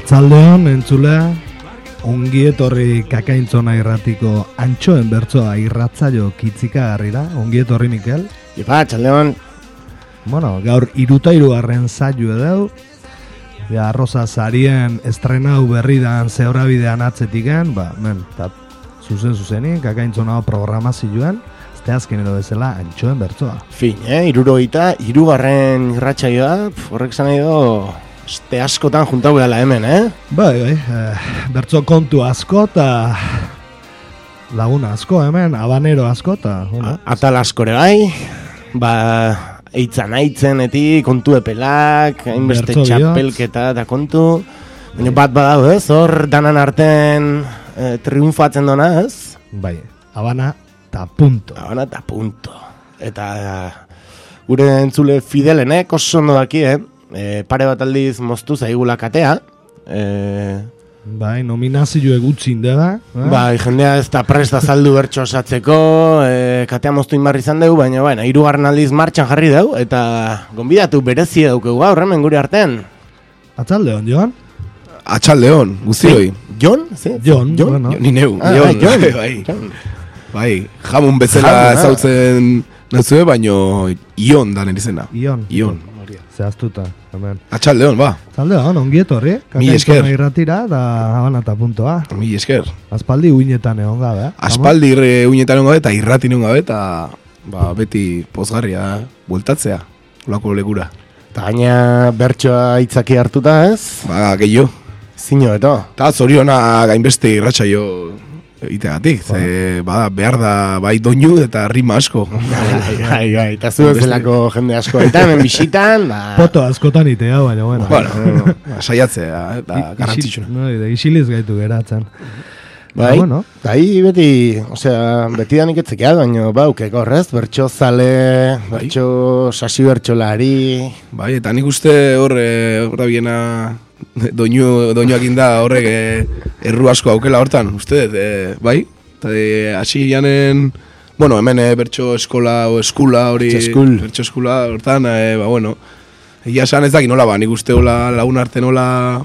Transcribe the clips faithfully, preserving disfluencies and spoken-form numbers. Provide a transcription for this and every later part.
Arratzaldeon entzulea, ongi etorri Kakaintzona irratiko antxoen bertsoa irratzaio kitzikagarrira, ongi etorri Mikel. Ipa, txaldeon. Bueno, gaur irutairugarren saio edau, ja, Arroza Zarien estrenau berri dan zehorabidean atzetiken, ba, men, eta zuzen zuzenik, Kakaintzona programazioan, azte azkenero bezala antxoen bertsoa. Fin, eh, irurogeita, irugarren irratsaioa, horrek zan nahi do... Este askotan juntau gehala hemen, eh? Bai, bai, eh, bertso kontu asko eta laguna asko hemen, habanero asko eta... Bueno, atal askore bai, ba, eitzan aitzen eti, kontu epelak, hainbeste txapelketa eta kontu. Baina bat badau ez, hor danan arten eh, triunfatzen dona ez? Bai, habana eta punto. Habana eta punto. Eta gure entzule fidelenek oso ondo daki, eh? E, pare bat aldiz moztu zaigula katea e... Bai, nominazio egutxin dela eh? Bai, jendea ez da presta zaldu bertso osatzeko e, katea moztu inbarri izan dugu, baina baina hirugarren aldiz martxan jarri dugu eta gonbidatu berezia dugu gaur hemen gure artean. Atzaldeon, Jon? Atxaldeon, guztioi. Jon? Sí? Jon, Jon? Bueno. Ni neu. Ah, Jon. Jon. Bai, bai, jamun bezala zautzen nazue, baino Ion dan erizena. Ion. Ion. Zehaztuta, hemen. Atxaldeon, ba. Atxaldeon, ongi etorri. Mi esker. Kakaintzona irratira, da habana eta puntoa. Mi esker. Aspaldi uinetan egon gabe, eh? Aspaldi irre uinetan egon gabe eta irratin egon gabe eta ba, beti pozgarria bueltatzea, olako legura. Eta gaina bertsoa itzaki hartuta ez? Ba, gehiago. Zino, eto. Eta zoriona gainbeste irratsaio itegatik, ze bada behar da bai doinu eta rima asko. Bai, bai, bai, eta zu zelako jende asko. Eta hemen bisitan, ba... Poto askotan itea, baina, bueno. Bueno, saiatzea, eta garrantzitsuna. No, de isiliz gaitu geratzen. Bai, bueno. Bai, beti, osea, beti danik etzekea, baina baukeko, horrez, bertso zale, bertso sasi bertsolari... Bai, eta nik uste horre, horra biena... Doinu, doinuak inda horrek eh, erru asko aukela hortan, uste, eh, bai? Eta eh, hasi janen, bueno, hemen eh, bertso eskola o eskula hori, bertso eskula hortan, eh, ba, bueno, egia esan ez daki nola, ba, nik uste hola lagun arte nola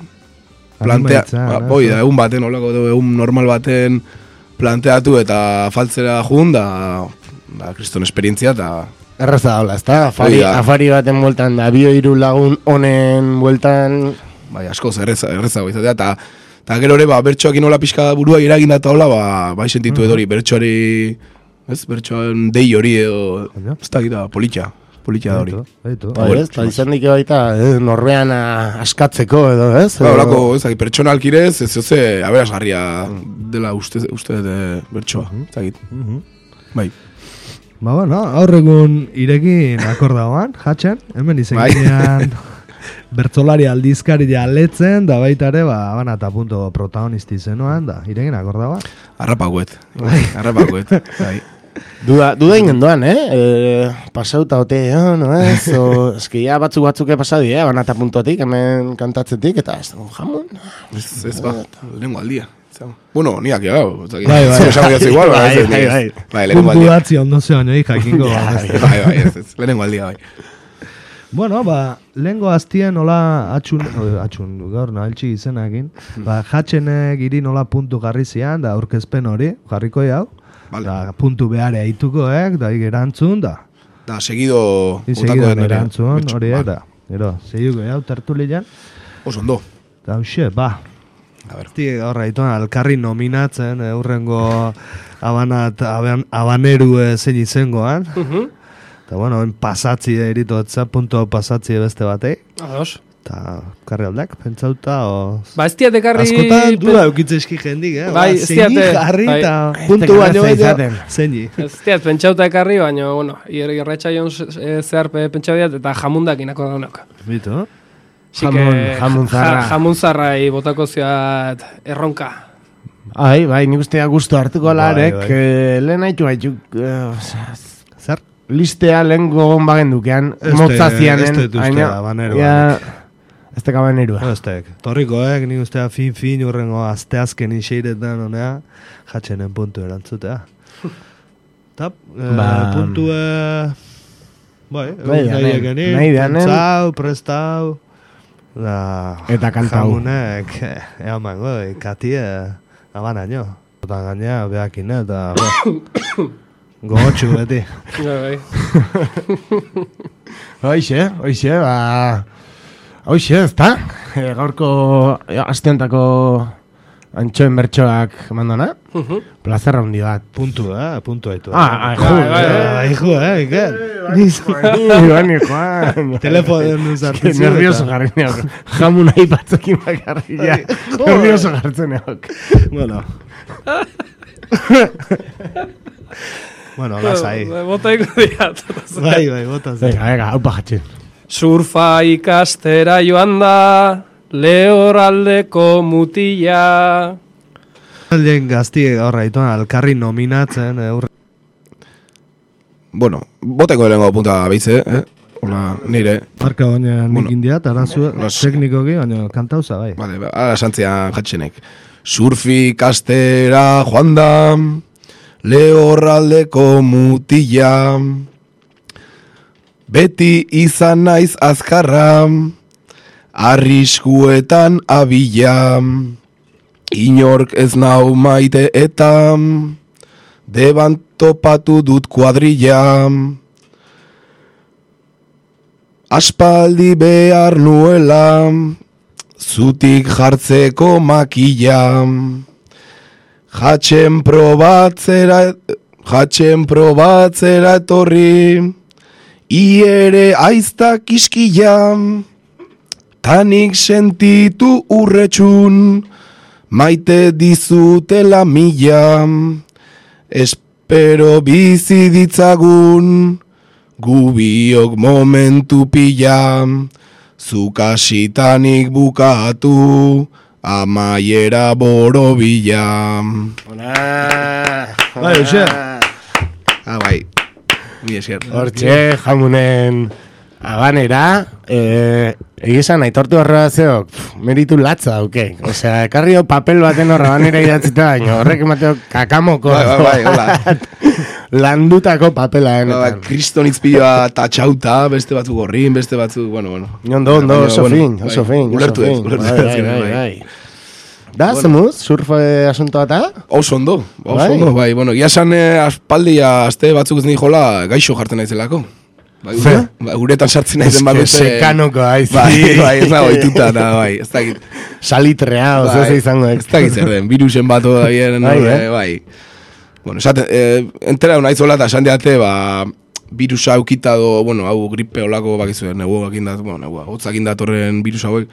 plantea, ba, boi, da, egun baten, holako, egun normal baten planteatu eta faltzera jun, da, da, kriston esperientzia, eta... Erraza hola, ez da? Afari, afari baten bueltan, da, bio hiru lagun honen bueltan... Bai, askoz, erreza, erreza izatea, eta eta gero ere, ba, bertsoak inola pixka burua iraginda eta hola, ba, bai sentitu edo hori, bertsoari, ez, bertsoan dei hori edo, ez da gira, politxa, politxa da hori. Ba, ez, eta izan dike baita, eh, norbean askatzeko edo, ez? Ba, horako, ez da, pertsonalkirez, ez zoze, aberasgarria dela uste, uste de bertsoa, ez da git. Bai. Ba, bueno, aurregun irekin akordagoan, jatxen, hemen izeginean... Bertzolari aldizkari aletzen, da baita ere, ba, bana eta punto protagonisti zenuan, da, iregin akordagoa. Arrapaguet, arrapaguet, bai. Duda, duda ingen doan, eh? E, pasauta ote, oh, no ez? O, eski ya batzuk batzuke pasadi, eh? Bana eta puntotik, hemen kantatzetik, eta ez dago jamon. Ez, ez ba, lehenko aldia. Bueno, niak ya, bai, bai. Igual, bai, bai, bai. Bai, lehenko aldia. Puntuatzi ondo zeon, eh, jakingo. Bai, bai, ez, ez, lehenko aldia, bai. Bueno, ba, lehengo aztien nola atxun, atxun, gaur nahaltxi izenakin, ba, jatxenek iri nola puntu jarri zian, da aurkezpen hori, jarriko jau, vale. Da puntu behar eitukoek, da erantzun, da. Da, seguido... Seguido erantzun, hori, da. Gero, segiko jau, tertulian. Oso ondo. Da, huxe, ba. Esti, horra, itoan, alkarri nominatzen, eurrengo abanat, aban, abaneru zein izengoan. Uh-huh. Eta, bueno, pasatzi erito etza, punto pasatzi beste batei. Ados. Eta, karri aldak, pentsauta, o... Ba, ez diate karri... Askotan duda eukitzeski jendik, eh? Bai, ez diate... Zeini jarri eta puntu baino baino, zeini. Ez diat, pentsauta ekarri, baina, bueno, irretxaion zehar pentsau diat, eta jamundak inako daunok. Bitu, Jamun, jamun zarra. Ja, jamun zarrai botako ziat erronka. Ai, bai, nik ustea gustu hartuko larek, bai, bai. eh, lehen haitu haituk... Eh, zer? Listea lehen gogon bagendukean, motzazianen. Ez dut ustea, banero. Ja, ez teka banerua. Ez tek. Torrikoek, nik ustea fin-fin urrengo asteazken iseiretan honea, jatxenen puntu erantzutea. Tap, eh, Ba... puntu... Eh, bai, nahi nahi egenin, nahi danen. pentsau, prestau... Da, eta kanta hau. Jamunek, egan mango, ikatie, abanaino. Eta gaina, behakin, eta gogotxu beti. Hoixe, hoixe, ba... Hoixe, ez da? E, gaurko asteantako antxoen bertsoak mandona? Plazerra hundi bat. Puntu, eh? Puntu haitu. Ah, aizu, aizu, eh? Iker? Iban, Juan. Telefonen uzartzen. Nervioso jarri neok. Jamun nahi batzokin bakarri, ja. Nervioso jartzen neok. Bueno. Bueno, lasai. Botaiko diat. Bai, bai, bota zen. Venga, venga, haupa jatxen. Surfa ikastera joan da, lehoraldeko mutila. Aldien gaztie horra itoan, alkarri nominatzen, eurre. Bueno, boteko lehenko punta behize, eh? Hola, nire. Marka baina nik Bueno, indiat, arazu los- teknikoki, baina kantauza, bai. Vale, ara santzian jatxenek. Surfi kastera joan da, lehorraldeko mutila. Beti izan naiz azkarra, arriskuetan abila. Inork ez nau maite eta, deban topatu dut kuadrilla. Aspaldi behar nuela, zutik jartzeko makila. Jatxen probatzera, jatxen probatzera etorri, iere aiztak iskila. Tanik sentitu urretxun, maite dizutela mila. Espero bizi ditzagun, gubiok momentu pila. Zukasitanik bukatu, amaiera borobila. Hola. Bai, hoxe. Ah, bai. Mi esker. Hortxe, jamunen abanera, eh, egizan, aitortu horrela zeok, meritu latza dauke. Osea, ekarrio papel baten horra abanera idatzita, baina horrek emateo kakamoko. Bai, bai, bai, hola. Landutako papela, Ba, benetan. Kriston itzpioa tatxauta, beste batzuk gorrin, beste batzuk, bueno, bueno. Ondo, ondo, Baina, oso bueno, fin, bai, oso fin. ulertu oso ez, fin. ulertu Bai, ez, bai, bai. bai, bai. Da, zemuz, surf eh, asuntoa eta? Oso ondo, oso Bai. ondo, bai, bueno, gia esan eh, aspaldia aste batzuk ez jola gaixo jartzen naizelako. Bai, Ze? ba, uretan sartzen naizen Ez que bakotze. sekanoko aizi. Bai, bai, ez nago ituta, eta bai, ez dakit. Salitrea, oso Bai, ze izango. Ez dakit zer den, virusen bat da bien, Bai, bai, eh? bai. Bueno, esaten, eh, entera naiz hola eta esan diate, ba, virusa eukita do, bueno, hau gripe olako bakizu, negu akindat, bueno, negu hotzakin datorren virus hauek,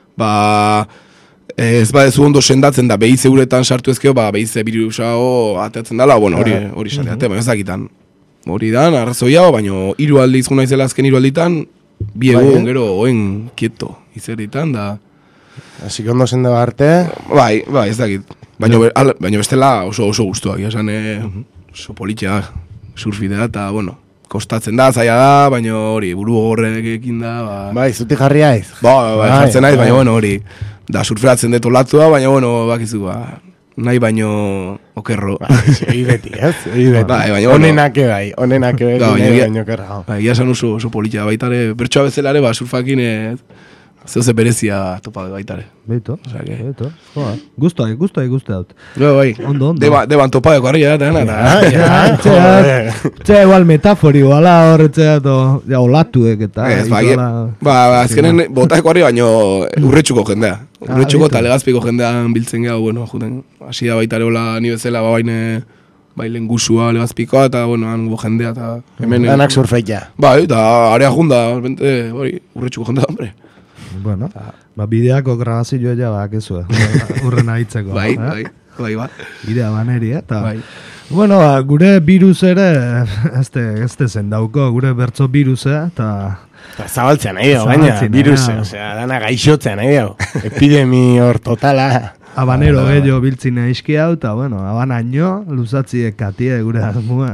ba, ez badezu ondo sendatzen da, behize uretan sartu ezkeo, ba, behize virusa ho ateatzen dala, bueno, hori, hori esan diate, baina ez dakitan. Hori dan, arrazoia, baina hiru aldiz guna izela azken hiru alditan, bi Bai, egun eh? gero oen kieto izeritan, da... Así que ondo sende arte. Bai, bai, ez dakit. Baina, be- al- baina bestela oso oso guztuak, esan eh, oso politia surfidea, eta, bueno, kostatzen da, zaila da, baina hori, buru gorrekin da, ba... Bai, zuti jarri aiz. Ba, bai, Bai, jartzen naiz, baina, bai. bueno, hori, da, surferatzen dut olatua, baina, bueno, bakizu, ba, nahi baino okerro. Egi beti, ez? Egi beti. Bai, baina, bueno. Onenake bai, onenake bai, Da, baina, nahi egia- baino kerrao. Bai, ia esan oso, oso politia baitare, bertsoa bezalare, ba, surfakin, eh, zeuze berezia topa baitare. Beito, Osea que- beito. Joa, guztua, guztua, guztua dut. Bai, bai. Ondo, ondo. Deba, deban topadeko harria, eta gana, Ah, eta... ja, Txea, txea igual metafori, bala horretzea, to, ja, olatuek eta... Ez, ba, itola- ba, ba, azkenen botaeko harri baino urretxuko jendea. Ah, Urretxuko bitu. eta legazpiko jendean biltzen geha, bueno, juten, hasi da baita erola ni bezala, ba, baine, bailen guzua legazpikoa, eta, bueno, han go jendea, eta hemen... Danak surfeita. Bai, eta area junda, bente, hori, urretxuko jendea, hombre. Bueno, ba, bideako grabazioa ja, ba, kezu, urren ahitzeko. Bai, eh? bai, bai, bai. Bidea baneri, eta... Bai. Bueno, ba, gure virus ere, este, este zen dauko, gure bertso virusea, eta... Eta zabaltzea nahi dago, baina, Zabaltzea nahi virus, dago. osea, dana gaixotzea nahi dago. Epidemi hor totala. Habanero gehiago biltzin eizki hau, eta, bueno, habanaino, luzatziek katie gure asmua.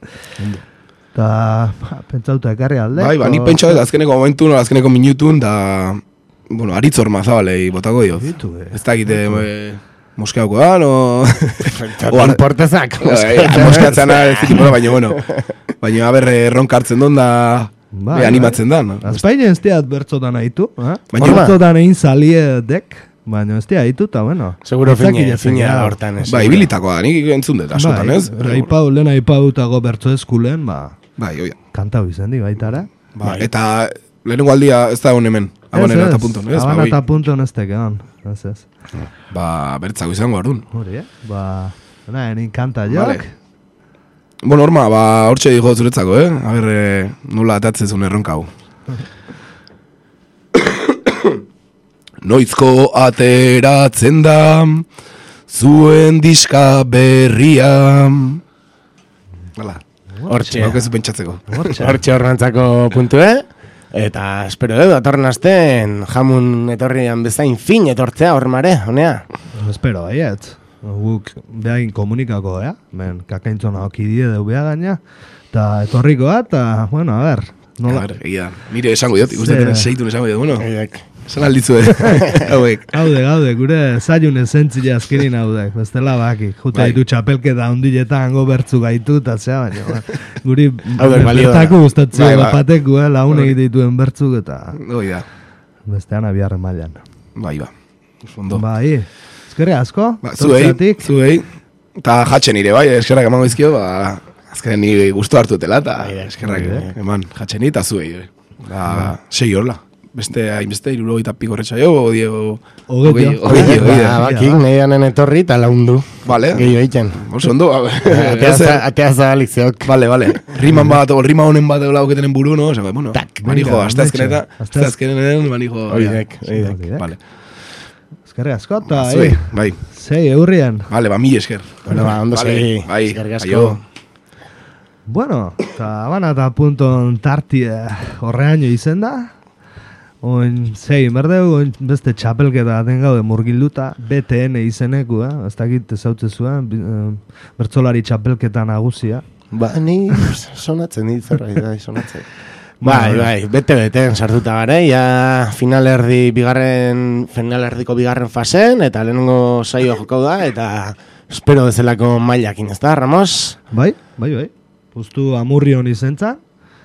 Eta, ba, pentsauta ekarri alde. Bai, ba, nik pentsa dut azkeneko momentun, azkeneko minutun, da, bueno, aritz hor mazabalei botako dio. Bitu, eh. Ez dakite, eh, moskeauko da, no... O importezak. Moskeatzen da, ez dikipo da, baina, bueno. Baina, aber, erronka hartzen duen da... Ba, e, animatzen da. No? Azpainen ez diat bertzotan haitu. Eh? Baina- Bertzotan egin saliedek, baina ez diat haitu, eta bueno. Seguro ez dakit fine, ez fine dakit. hortan ez. Ba, ibilitakoa, nik entzun dut, askotan, ez? Bai, aipau, lehen aipautako bertzo eskulen, ba, Bai, oia. kantau izan di baitara. Ba, eta lehenengo aldia ez da hon hemen. Abanen eta punton, ez? Abanen Ba, bai. eta punton ez tekean. Ez ez. Ba, bertzako izango ardun. Hori, eh? Ba, na, enin kanta jok. Vale. Bueno, Orma, ba, hortxe dijo zuretzako, eh? A ber, eh, nola atatzezun erronka hau. Noizko ateratzen da, zuen diska berria. Hala, Hortxe. haukezu pentsatzeko. Hortxe horrentzako puntue. Eta espero edo, datorren asten jamun etorrian bezain fin etortzea hormare, honea. Espero, baiet. Guk behain komunikako, eh? Ben, kakaintzona okidie deu beha gaina. Ta etorrikoa, eta, bueno, a ber. A Nola? ber, egia, nire esango diot, ikusten Ze- seitun esango diot, bueno, Eidek. esan aldizu, eh? Hauek. Gaude, gaude, gure zaiun esentzia azkerin haudek, bestela baki. Jute Bai. ditu txapelketa ondiletan hango bertzu gaitu, eta zea, baina, ba, guri Hauek balio da. bertako gustatzea Bai, bai, ba. bateku, eh, laun egite dituen bertzuk, eta Hoi da, bestean abiarren mailan. bai, ba. Ondo. Bai, eskerri asko, Ba, zuei, tortzeatik. zuei, eta jatzen nire, bai, eskerrak emango izkio, ba, azkaren nire gustu hartutela, eta Bai, eskerrak bai, eman jatzen nire, eta zuei, eh. Ba, sei horla. Beste, hainbeste, iruro eta piko retxa jo, Diego... Hogei, hogei, hogei, hogei, hogei, Ba, hogei. bakik, nahi anen etorri eta laundu. Vale. Gehiago egiten. Oso ondo, ba, Atea za- Atea zabalik zeok. Vale, vale. Riman bat, o rima honen bat egola oketenen buru, no? Osa, bueno, Tak, manijo, venga, hasta azkeneta, hasta- hasta azkenenen, manijo... Oidek, oidek. Oidek. Vale. Eskerri asko, eta, Zuei, eh, bai. zei eurrian. Vale, ba, mi esker. Bueno, ba, ondo Vale, segi. bai, Eskerrik asko. aio. Bueno, eta bana eta punton tartie horreaino izen da. Oin, zei, berdeu, oin beste txapelketa den gaude murgilduta, B T N izeneku, eh? Ez dakit ezautze zuen, bi- eh, bertsolari txapelketa nagusia. Ba, ni sonatzen dit zerbait da, sonatzen. Bai, bai, bete-beten sartuta gara, ja finalerdi bigarren, finalerdiko bigarren fasen, eta lehenengo saio jokau da, eta espero bezalako mailakin, ez da, Ramos? Bai, bai, bai. Justu Amurrion izentzan,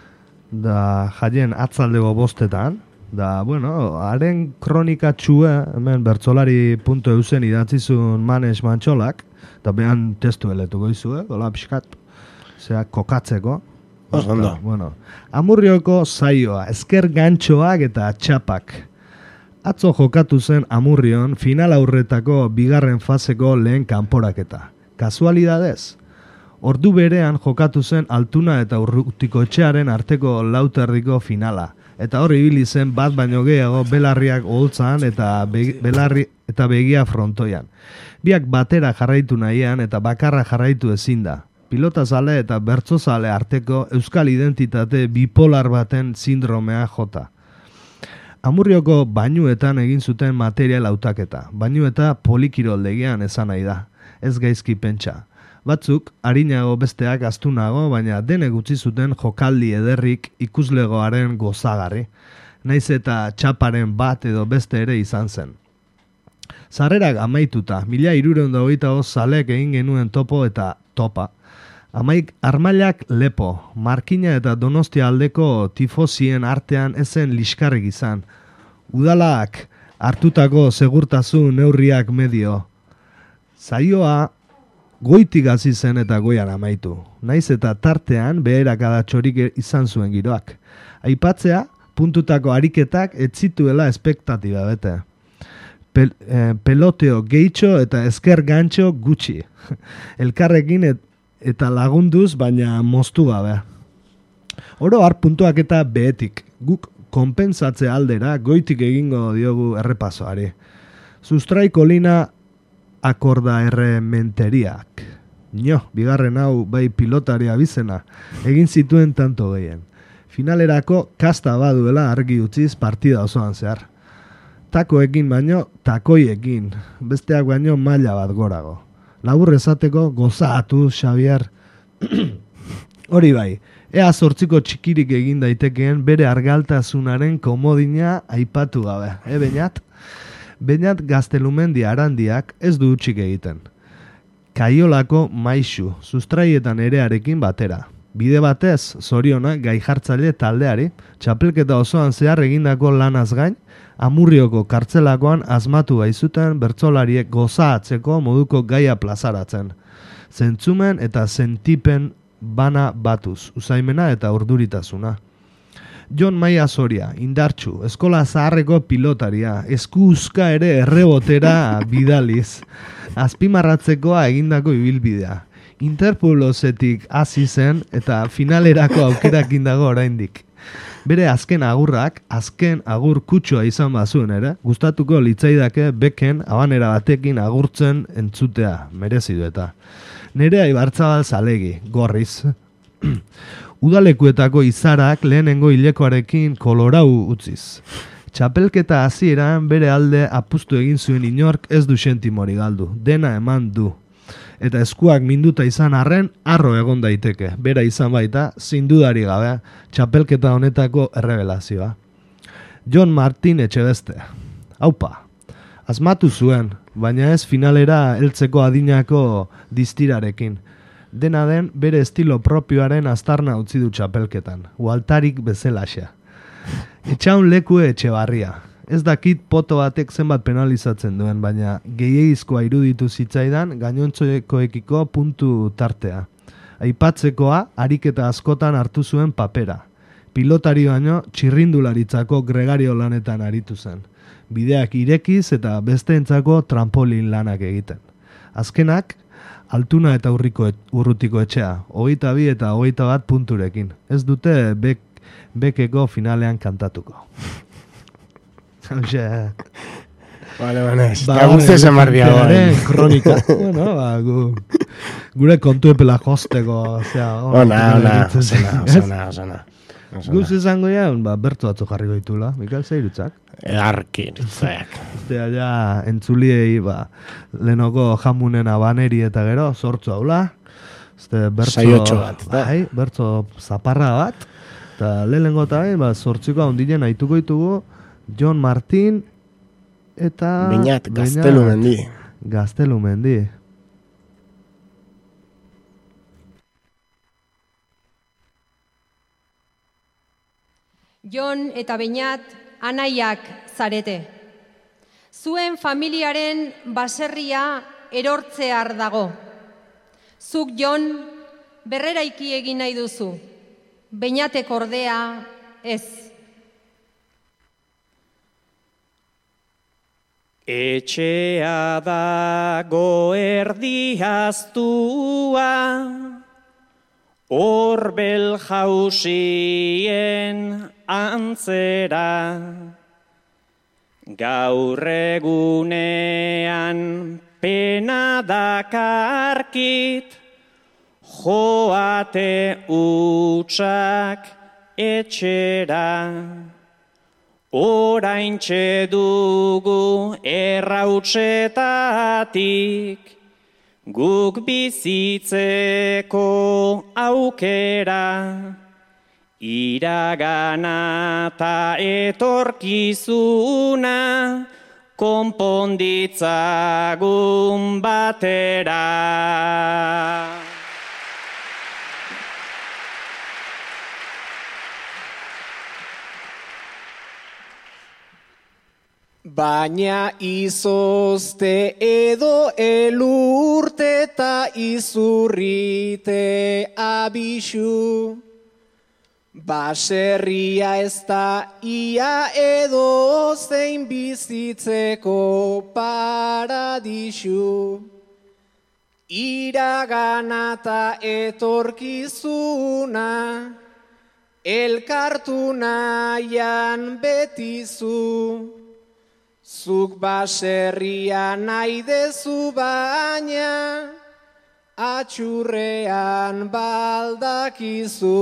da jaien atzaldego bostetan, da, bueno, haren kronika txue, hemen bertsolari punto eusen idatzizun Manes Mantxolak, eta behan testu eletuko izue, gola pixkat, zera kokatzeko. Oso ondo. Eta, bueno, Amurrioko saioa, esker gantxoak eta txapak. Atzo jokatu zen Amurrion final aurretako bigarren faseko lehen kanporaketa. Kasualidadez, ordu berean jokatu zen Altuna eta Urrutikoetxearen arteko lauterdiko finala. Eta hor ibili zen bat baino gehiago belarriak oholtzan eta be, belarri eta begia frontoian. Biak batera jarraitu nahian eta bakarra jarraitu ezin da. Pilotazale eta bertsozale arteko euskal identitate bipolar baten sindromea jota. Amurrioko bainuetan egin zuten material hautaketa. Bainueta polikiroldegian esan nahi da. Ez gaizki pentsa. Batzuk, harinago besteak astunago, baina denek utzi zuten jokaldi ederrik ikuslegoaren gozagarri. Naiz eta txaparen bat edo beste ere izan zen. Sarrerak amaituta, mila hirurehun eta hogeita bost zalek egin genuen topo eta topa. Amaik armailak lepo, Markina eta Donostia aldeko tifosien artean ezen liskarrik izan. Udalak hartutako segurtasun neurriak medio. Zaioa goitik hasi zen eta goian amaitu. Naiz eta tartean beherakada txorik izan zuen giroak. Aipatzea, puntutako ariketak ez zituela espektatiba bete. Pel, eh, peloteo gehitxo eta esker gantxo gutxi. Elkarrekin et, eta lagunduz, baina moztu gabe. Oro har puntuak eta behetik. Guk konpentsatze aldera goitik egingo diogu errepasoari. Sustrai kolina akorda errementeriak. Nio, bigarren hau bai pilotari abizena, egin zituen tanto gehien. Finalerako kasta baduela argi utziz partida osoan zehar. Takoekin baino, takoiekin, besteak baino maila bat gorago. Labur esateko gozatu, Xavier. Hori bai, ea zortziko txikirik egin daitekeen bere argaltasunaren komodina aipatu gabe, eh, Beñat? Beñat Gaztelumendi Arandiak ez du utxik egiten. Kaiolako maisu, sustraietan erearekin batera. Bide batez, zoriona, gai jartzaile taldeari, txapelketa osoan zehar egindako lanaz gain, Amurrioko kartzelakoan asmatu baizuten bertsolariek gozatzeko moduko gaia plazaratzen. Zentzumen eta sentipen bana batuz, usaimena eta urduritasuna. Jon Maia Soria, indartsu, eskola zaharreko pilotaria, eskuzka ere errebotera bidaliz, azpimarratzekoa egindako ibilbidea. Interpolosetik hasi zen eta finalerako aukerakin dago oraindik. Bere azken agurrak, azken agur kutsua izan bazuen ere, gustatuko litzaidake beken abanera batekin agurtzen entzutea, merezidu eta. Nerea Ibarzabal zalegi, gorriz. Udalekuetako izarak lehenengo hilekoarekin kolorau utziz. Txapelketa hasieran bere alde apustu egin zuen inork ez du sentimori galdu, dena eman du. Eta eskuak minduta izan arren, arro egon daiteke. Bera izan baita, zindudari gabe, txapelketa honetako errebelazioa. Jon Martin Etxebeste. Haupa, asmatu zuen, baina ez finalera heltzeko adinako distirarekin. Dena den, bere estilo propioaren aztarna utzi du txapelketan. Ualtarik bezalaxa. Etxaun lekue Etxebarria. Ez dakit poto batek zenbat penalizatzen duen, baina gehiagizkoa iruditu zitzaidan gainontzoekoekiko puntu tartea. Aipatzekoa, ariketa askotan hartu zuen papera. Pilotari baino txirrindularitzako gregario lanetan aritu zen. Bideak irekiz eta besteentzako trampolin lanak egiten. Azkenak, Altuna eta urriko et, urrutiko etxea, hogeita bi eta hogeita bat punturekin. Ez dute bek, bekeko finalean kantatuko. Hauxe... Bale, bale, eta guzti esan bardia goen. Kronika. Bueno, ba, gu, gure kontu epela josteko, osea... Ona, ona, osena, osena, osena. Guz izango jaun, ba, bertu batzu jarriko ditula. Mikael, zeirutzak? Edarkiritzak. Uste, ja, entzuliei, ba, lehenoko jamunen abaneri eta gero, sortzu haula. Uste, bertzo... Saiotxo bat. Bai, bertzo zaparra bat. Eta lehenengo eta ba, sortziko handinen haituko ditugu, Jon Martin eta... Beñat, Gaztelu Mendi. Gaztelu Mendi. Jon eta Beñat anaiak zarete. Zuen familiaren baserria erortzear dago. Zuk Jon berreraiki egin nahi duzu. Beñatek ordea ez. Etxea dago erdiaztua, Orbel jausien antzera, gaur egunean pena dakarkit, joate utxak etxera. Oraintxe dugu errautsetatik, guk bizitzeko aukera, iragana ta etorkizuna, konponditzagun batera. Baina izozte edo elurte eta izurrite abixu. Baserria ez da ia edo zein bizitzeko paradisu. Iragana eta etorkizuna, elkartu nahian betizu. Zuk baserria nahi dezu baina, atxurrean baldakizu.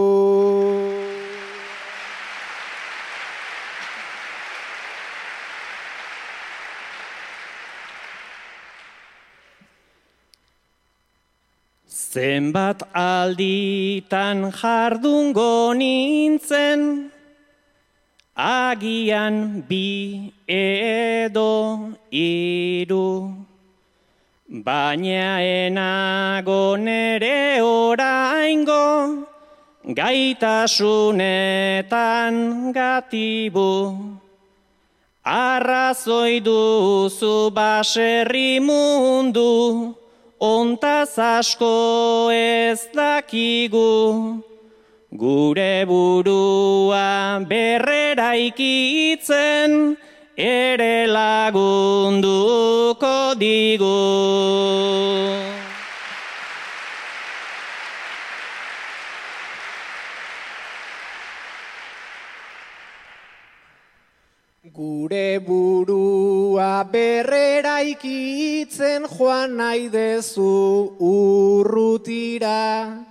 Zenbat alditan jardungo nintzen, agian bi edo hiru, baina enago nere oraingo, gaitasunetan gatibu. Arrazoi duzu baserri mundu, ontaz asko ez dakigu. Gure burua berreraikitzen, ere lagunduko digu. Gure burua berreraikitzen joan nahi dezu urrutira.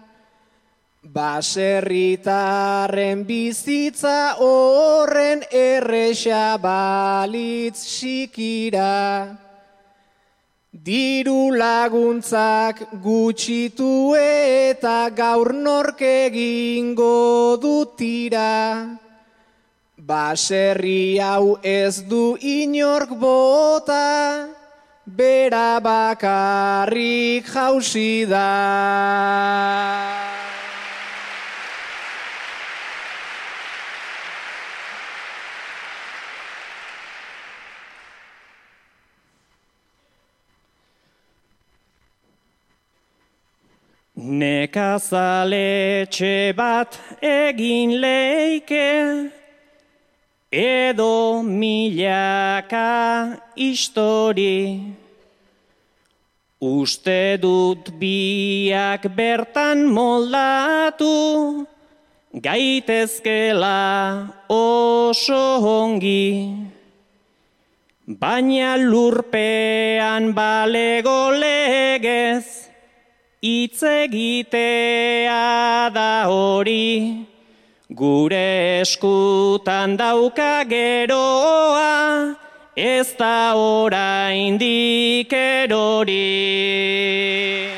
Baserritarren bizitza horren erresa balitz sikira. Diru laguntzak gutxitu eta gaur nork egingo dutira. Baserri hau ez du inork bota, bera bakarrik jausi da. Nekazaletxe bat egin leike, edo milaka histori. Uste dut biak bertan moldatu, gaitezkela oso ongi. Baina lurpean balego legez, hitz egitea da hori. Gure eskutan dauka geroa, ez da oraindik erori.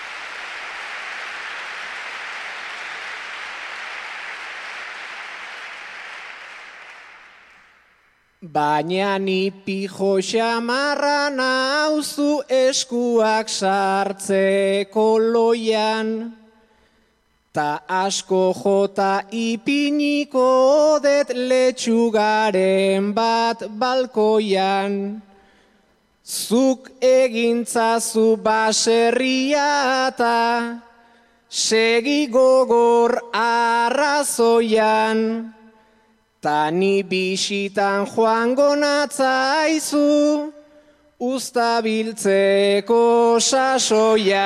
Baina ni pijo xamarra nauzu eskuak sartzeko loian, ta asko jota ipiniko det letxugaren bat balkoian. Zuk egintzazu baserria ta segi gogor arrazoian. Ta ni bisitan joango natzaizu, uztabiltzeko sasoia.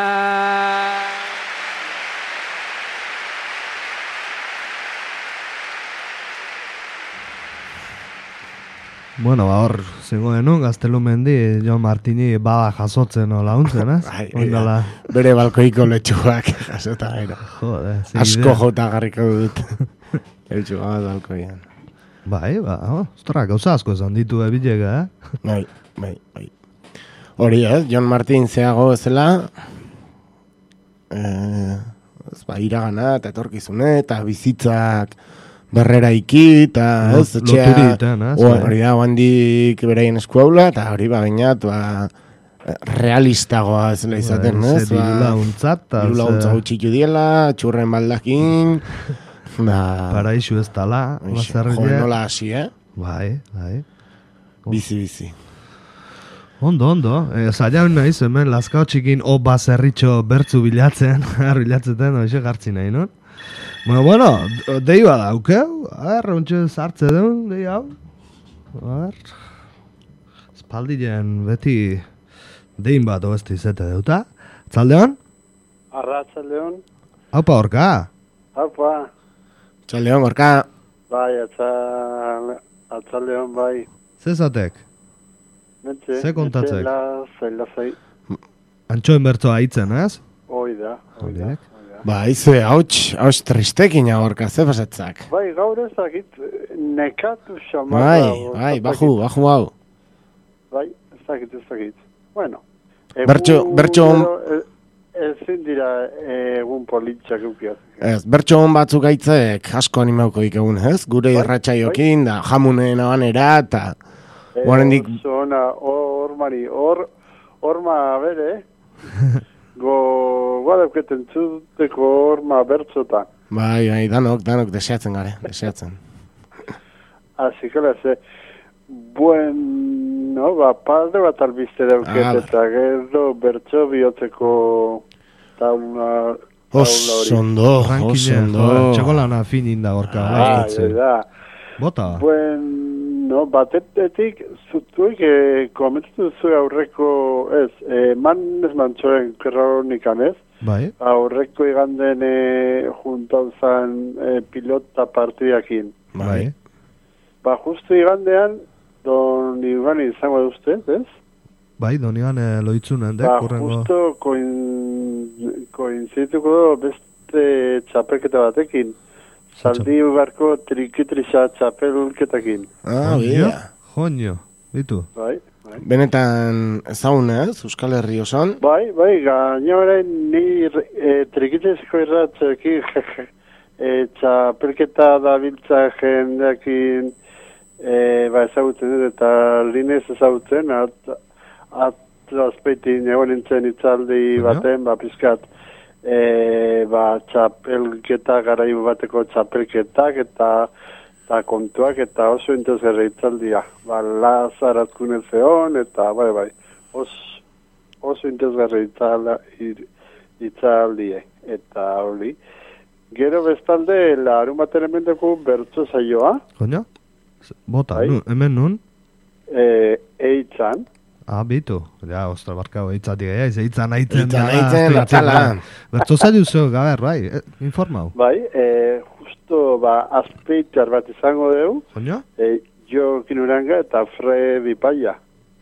Bueno, ba hor, zegoen, Gaztelu mendi, Jon Martini baba jasotzen o launtzen, ez? Bai, bere balkoiko letxuak jasota gero. Jode, asko jota garriko dut. Letxuak bat balkoian. Bai, ba, ostra, gauza asko esan ditu ebilega, eh? Bai, bai, bai. Hori ez, Jon Martin zeago ezela, eh, ez ba, iragana eta etorkizune eta bizitzak berrera iki, eta ez, etxea, hori da, handik beraien eskuaula, eta hori ba, bainat, ba, realistagoa ez la izaten, ez? Zer dirulauntzat. Dirulauntza gutxitu diela, txurren baldakin, da... Paraixu ez tala, joan nola hasi, eh? Bai, bai. Bizi, bizi. Ondo, ondo. E, Zailan nahiz hemen, Lazkao txikin o baserritxo bertzu bilatzen, har bilatzeten, oixe gartzi nahi, non? Bueno, bueno, dei bada, aukeu? A ver, ontsa zartze duen, dei hau? A ver... Espaldien beti dein bat oeste izete deuta. Tzaldeon? Arra, tzaldeon. Haupa horka? Haupa. Tzaldeon, horka. Bai, atzaldeon, bai. Zezatek? Mentxe. Ze kontatzek? Mentxe, lasai, lasai. Antxoen bertzoa hitzen, ez? Hoi da, hoi da. Ba, ize, hauts, hauts tristekin agorka, ze pasatzak. Bai, gaur ezakit, nekatu xamarra. Bai, bai, baju, baju hau. Bai, ezakit, ezakit. Bueno. Bertxo, bertxo... Ezin dira egun politxak ukiaz. Ez, bertxo hon batzuk aitzek asko animauko ikegun, ez? Gure irratxaiokin, da jamunen abanera, eta... Horrendik... Zona, hormari, horma bere, go, guadauketen zuteko horma bertxotan. Bai, bai, danok, danok, deseatzen gare, deseatzen. Así que ze, bueno, ba, palde bat albiste dauket, Ah, eta gero bertso bihotzeko taula, Oso ondo, oso Rankine, ondo. joder, txekolana finin da gorka. Ah, bai, da. Bota. Bueno, batetik, zutuik, eh, komentatu zu aurreko, ez, eh, man ez mantxoen kronikan, ez? Bai. Aurreko iganden eh, juntau zan eh, pilota partidakin. Bai. Ba, justu igandean, don Igani izango duzte, ez? Bai, donian eh, loitzunen, dek, Ba, kurrengo. justo koin, koinzituko do beste txapelketa batekin. Zaldi ugarko trikitrisa txapelketakin. Ah, Joño, bia. joño, ditu. Bai, bai. Benetan ezagun, ez? Euskal Herri osan. Bai, bai, gaina orain ni e, trikitizko irratzekin e, txapelketa dabiltza jendeakin e, ba, ezagutzen dut eta linez ezagutzen at, atrazpeitin egon nintzen itzaldi baten, ba, pizkat e, ba, txapelketa garaibu bateko txapelketak eta eta kontuak eta oso interesgarri itzaldia. Ba, Lazarazkunez egon eta bai, bai, oso oso interesgarri itzala, itzaldie, eta hori. Gero bestalde, larun bat elementuko bertso saioa, Joño? Bota, Bai. nu, hemen nun? e, eitzan, Ah, bitu. Ja, ostra, barkau, eitzatik, ja, ez eitzan aitzen. Eitzan da, aitzen, azte- atala. Bertso zailu zo, gaber, bai, eh, informau. bai, e, justo, ba, azpeitar bat izango dugu, Joño? e, Jo Kinuranga eta Fred Ipaia.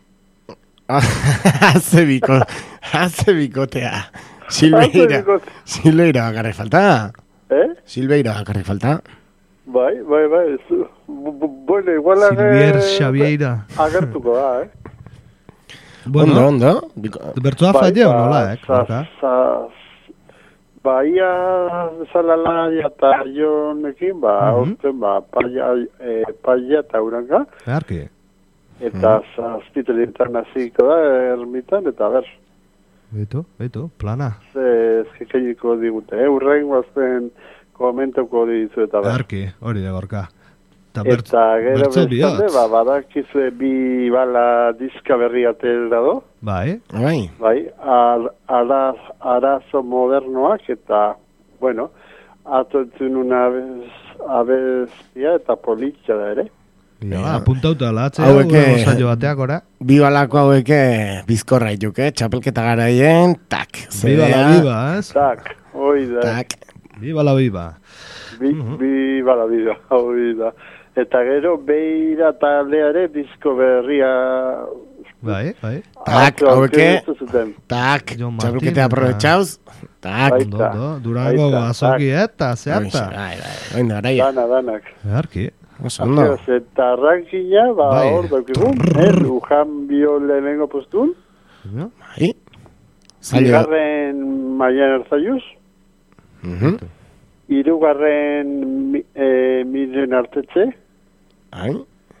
Haze biko, haze bikotea. Silveira, bikote. Silveira bakarrik falta. Eh? Silveira bakarrik falta. Bai, bai, bai, zu, bu, bu, bueno, igual Silvier age- Xavieira. agertuko da, eh? Ondo, ondo. Biko- Bertsoa Bai, falleo ba, nola, eh? za- Gorka? za- Baia zalala eta jonekin, ba, Mhm. orten, ba, paia, e, paia eta uranga, Beharki. eta zazpitelietan hasiko da, ermitan, eta ber, Bitu, bitu, plana. ze ezkekainiko digute, eh? Urrein guazten komentoko dizu eta ber. Beharki, hori da gorka. Eta bertz- Eta gero bertso bestalde, bihotz. ba, badakizue bi bala diska berri atera do, Bai, Bai, bai, ar, araz, arazo modernoak eta, bueno, atotzen una abez, abezia eta politxa da ere. ja, Ja. apuntauta latzea, Haueke- hauek saio bateak, ora. bi balako haueke bizkorra ituke, txapelketa garaien, tak. Biba la zedea, biba, ez? Tak, hoi da, Tak. Biba la biba. bi, bi bala bida, hoi da. Eta gero, beira taldeare disko berria... Bai, bai. Tak, atzo haueke, aurkeztu zuten. tak, Jon Martin txapelketa eta- aprovechatuz, tak. Bai. Ondo, Aita, ondo. Durango aita, azoki eta Hoxe, zeharta. Bai, bai, oin da, araia. Dana, danak. Beharki. Oso ondo. Azeraz, eta rankina, ba, Bai. hor daukigun, eh, Lujan bio lehenengo postun, Joño? Bai. Zaila. bigarren maian erzaiuz, Mhm. hirugarren mi, e, miren artetxe, Bai.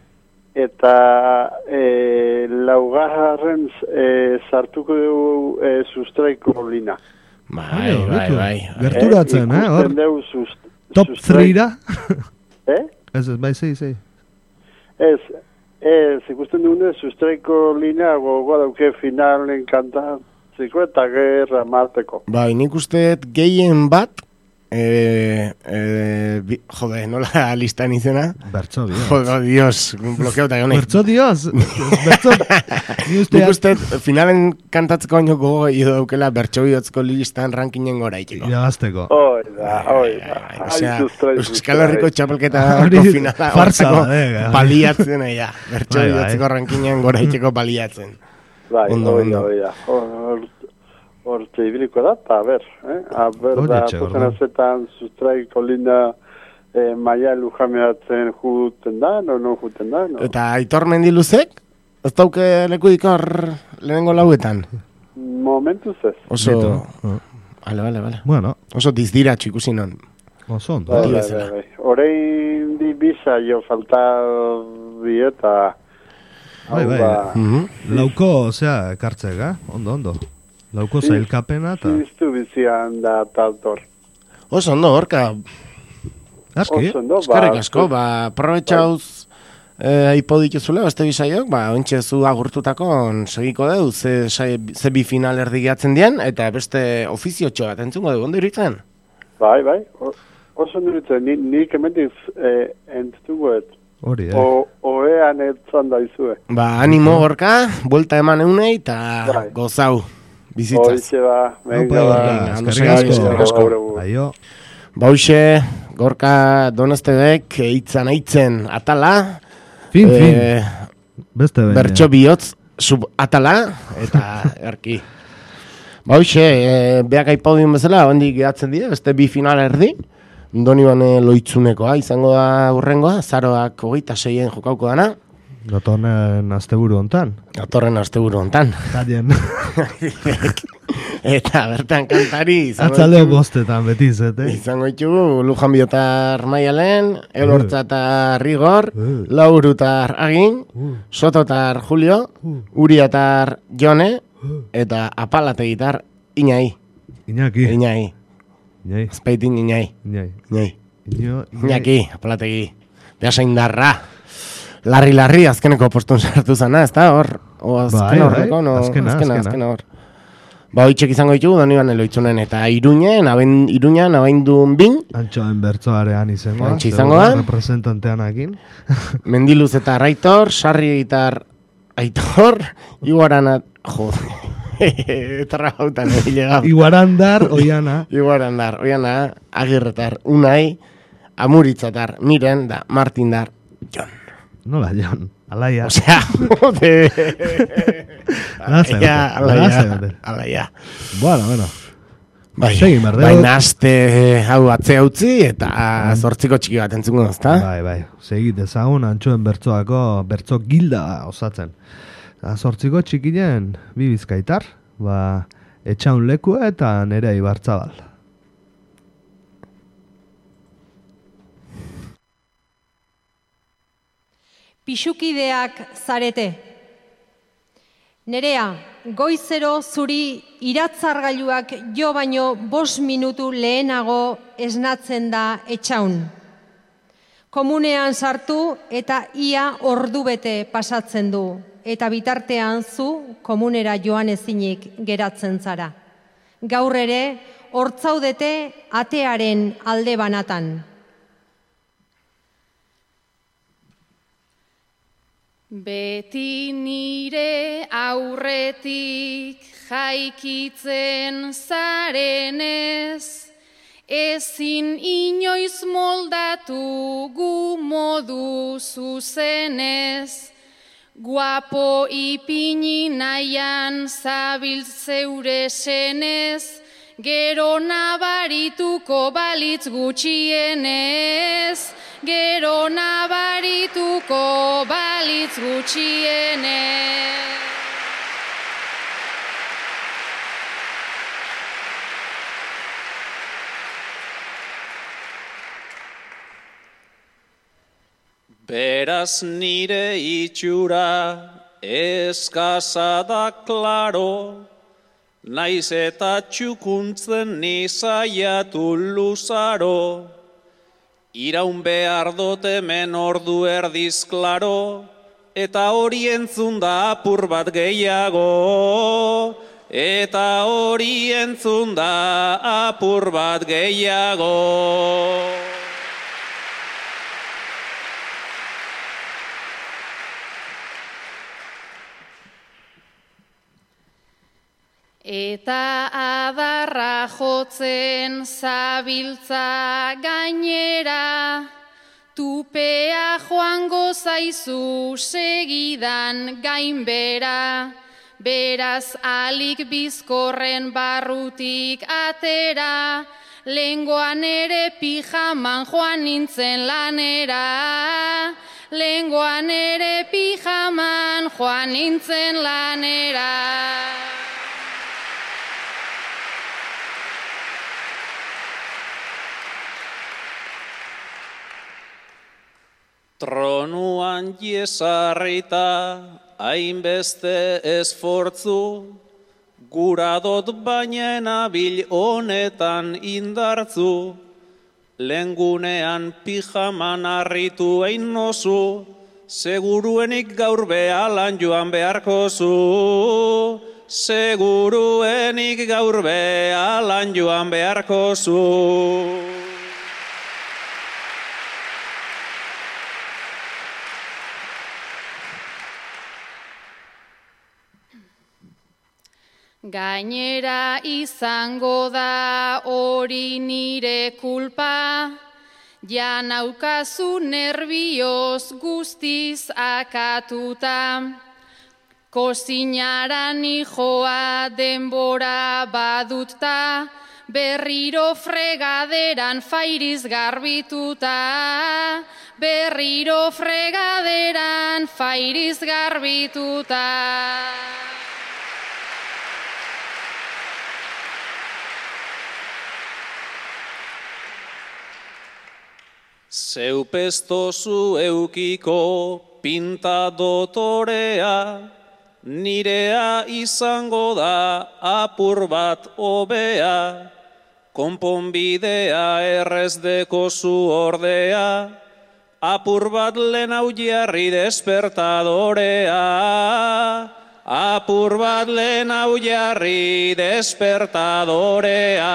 eta e, laugarren e, sartuko dugu e, sustraiko lina. Bai, Oio, bai, bitu. bai. Gerturatzen, eh, hor. Ikusten dugu sust, Top sustrai- threera. Eh? Ez, ez, bai, zei, zei. Ez, ez, ikusten dugu sustraiko lina gogoa dauke finalen kantatzeko eta gerra marteko. Bai, nik uste dut gehien bat, eh, eh, bi, jode, nola listan izena? Bertso bihotz. Jode, dios, blokeauta honek. Bertso dioz. Bertso. Ni uste... Nik uste dut finalen kantatzeko baino gogo ido daukela bertso bihotzko listan rankinen gora itxiko. Irabazteko. Hoi da, hoi da. Osea, Ai, sustrai, Euskal sustrai. Herriko txapelketa Hori finala farsa hortzeko da, eh, baliatzen ja. Bertso Bai, bai. bihotzeko rankinen gora itxeko baliatzen. Bai, Ondo, hoi ondo. da, hoi da. Hor- Hortze ibiliko da, eta a ber, eh? A ber, Hori da, etxe, pozen orduan. azetan sustraiko linda eh, maia lujameatzen juten da, no, no juten da, no? Eta Aitor Mendiluzek, ez dauke lekuik hor lehenengo lauetan. Momentuz ez. Oso, Bitu. vale, vale, vale. Bueno, Oso dizdiratxo ikusi non. oso ondo. Bai, Beti bai, bezala. bai, bai. Orain di bisa jo falta bi eta... Bai, hau bai. ba, Mhm. Lauko, osea, ekartzek, eh? Ondo, ondo. Lauko zailkapena eta... Ziztu bizian da taltor. Oso ondo, Gorka. Aski? Oso ondo, Eskarrik asko, ba, aprobetxauz eh, aipo dituzula, beste bizaiok, ba, ointxe zu agurtutako segiko deu, ze, ze bi final erdi gehatzen dien, eta beste ofiziotxo bat entzungo dugu, ondo iritzen? Bai, bai, oso ondo iritzen, ni, nik emendiz eh, entzuguet. Hori, eh? O, oean etzan da izue. Ba, animo Gorka, buelta eman eunei, eta Bai. gozau, bizitzaz. Hoize ba, venga, Opa, ba. Gorka, ondo eskerrik segi, asko. eskerrik asko. Aio. Bauxe, Gorka Donostedek eitzan eitzen atala, Fin, eh, fin. Beste behin. bertso bihotz sub atala, eta erki. Bauxe, e, beak aipaudion bezala, hondik gehatzen dira, beste bi final erdi, Donibane loitzunekoa, izango da urrengoa, zaroak hogeita seien jokauko dana. Datorren asteburu hontan. Datorren asteburu hontan. Zaten. Eta bertan kantari izango Atzaldeo ditugu- bostetan beti zete. Izango ditugu Lujan Biotar Maialen, Elortzatar Rigor, Uh. Laurutar Agin, Sototar Julio, Uriatar Jone, eta Apalategitar Inai. Iñaki. Inai. Iñai. Espaitin Inai. Iñai. Inai. Iño, Iñaki, Apalategi. Beasa indarra. Larri-larri azkeneko postun sartu zana, ez da, hor? O azken Bai, horreko, bai, no? azkena, azkena, azkena. azkena hor. Ba, hoitxek izango ditugu, Donibane loitzunen, eta Iruñen, aben, Iruñan, abaindun bin, Antxoen bertzoarean izango. Antxe izango da. Representanteanakin. Mendiluz eta Raitor, Sarri egitar Aitor, Iguaranat, jo, etarra hautan egile gau. Iguarandar, oiana. Iguarandar, Oiana, Agirretar, Unai, Amuritzatar, Miren, da Martindar, Jon. Nola, Jon? Alaia. Osea, jode. Alaia, Alaia, alaia, alaia. alaia. Bueno, bueno. Bai, Segin behar dugu. baina aste hau atze utzi eta zortziko txiki bat entzungo ezta? Bai, bai. Segit ezagun antxoen bertzoako bertzo gilda osatzen. Eta zortziko txikinen bi bizkaitar, ba, etxaun lekua eta nere ibartzabal. Pixukideak zarete. Nerea, goizero zuri iratzargailuak jo baino bost minutu lehenago esnatzen da etxaun. Komunean sartu eta ia ordubete pasatzen du, eta bitartean zu komunera joan ezinik geratzen zara. Gaur ere, hortzaudete atearen alde banatan. Beti nire aurretik jaikitzen zarenez, ezin inoiz moldatu gu modu zuzenez, guapo ipini nahian zabiltz zeure senez, gero nabarituko balitz gutxienez, gero nabarituko balitz gutxienez. Beraz nire itxura eskasa da klaro, naiz eta txukuntzen nizaiatu luzaro, iraun behar dut hemen ordu erdiz klaro, eta hori entzun da apur bat gehiago, eta hori entzun da apur bat gehiago. Eta adarra jotzen zabiltza gainera, tupea joango zaizu segidan gainbera, beraz alik bizkorren barrutik atera, lengoan ere pijaman joan nintzen lanera, lengoan ere pijaman joan nintzen lanera. Tronuan jesarrita hainbeste esfortzu, Gura dot baina nabil honetan indartzu, lengunean pijaman harritu egin nozu, seguruenik gaur behalan joan beharko zu. Seguruenik gaur behalan joan beharko zu. Gainera izango da hori nire kulpa, ja naukazu nervioz guztiz akatuta. Kozinaran ijoa denbora badutta, berriro fregaderan fairiz garbituta. Berriro fregaderan fairiz garbituta. Zeupestozu eukiko pinta dotorea, nirea izango da apur bat hobea, konponbidea errez dekozu ordea, apur bat lehen hau jarri despertadorea, apur bat lehen hau jarri despertadorea.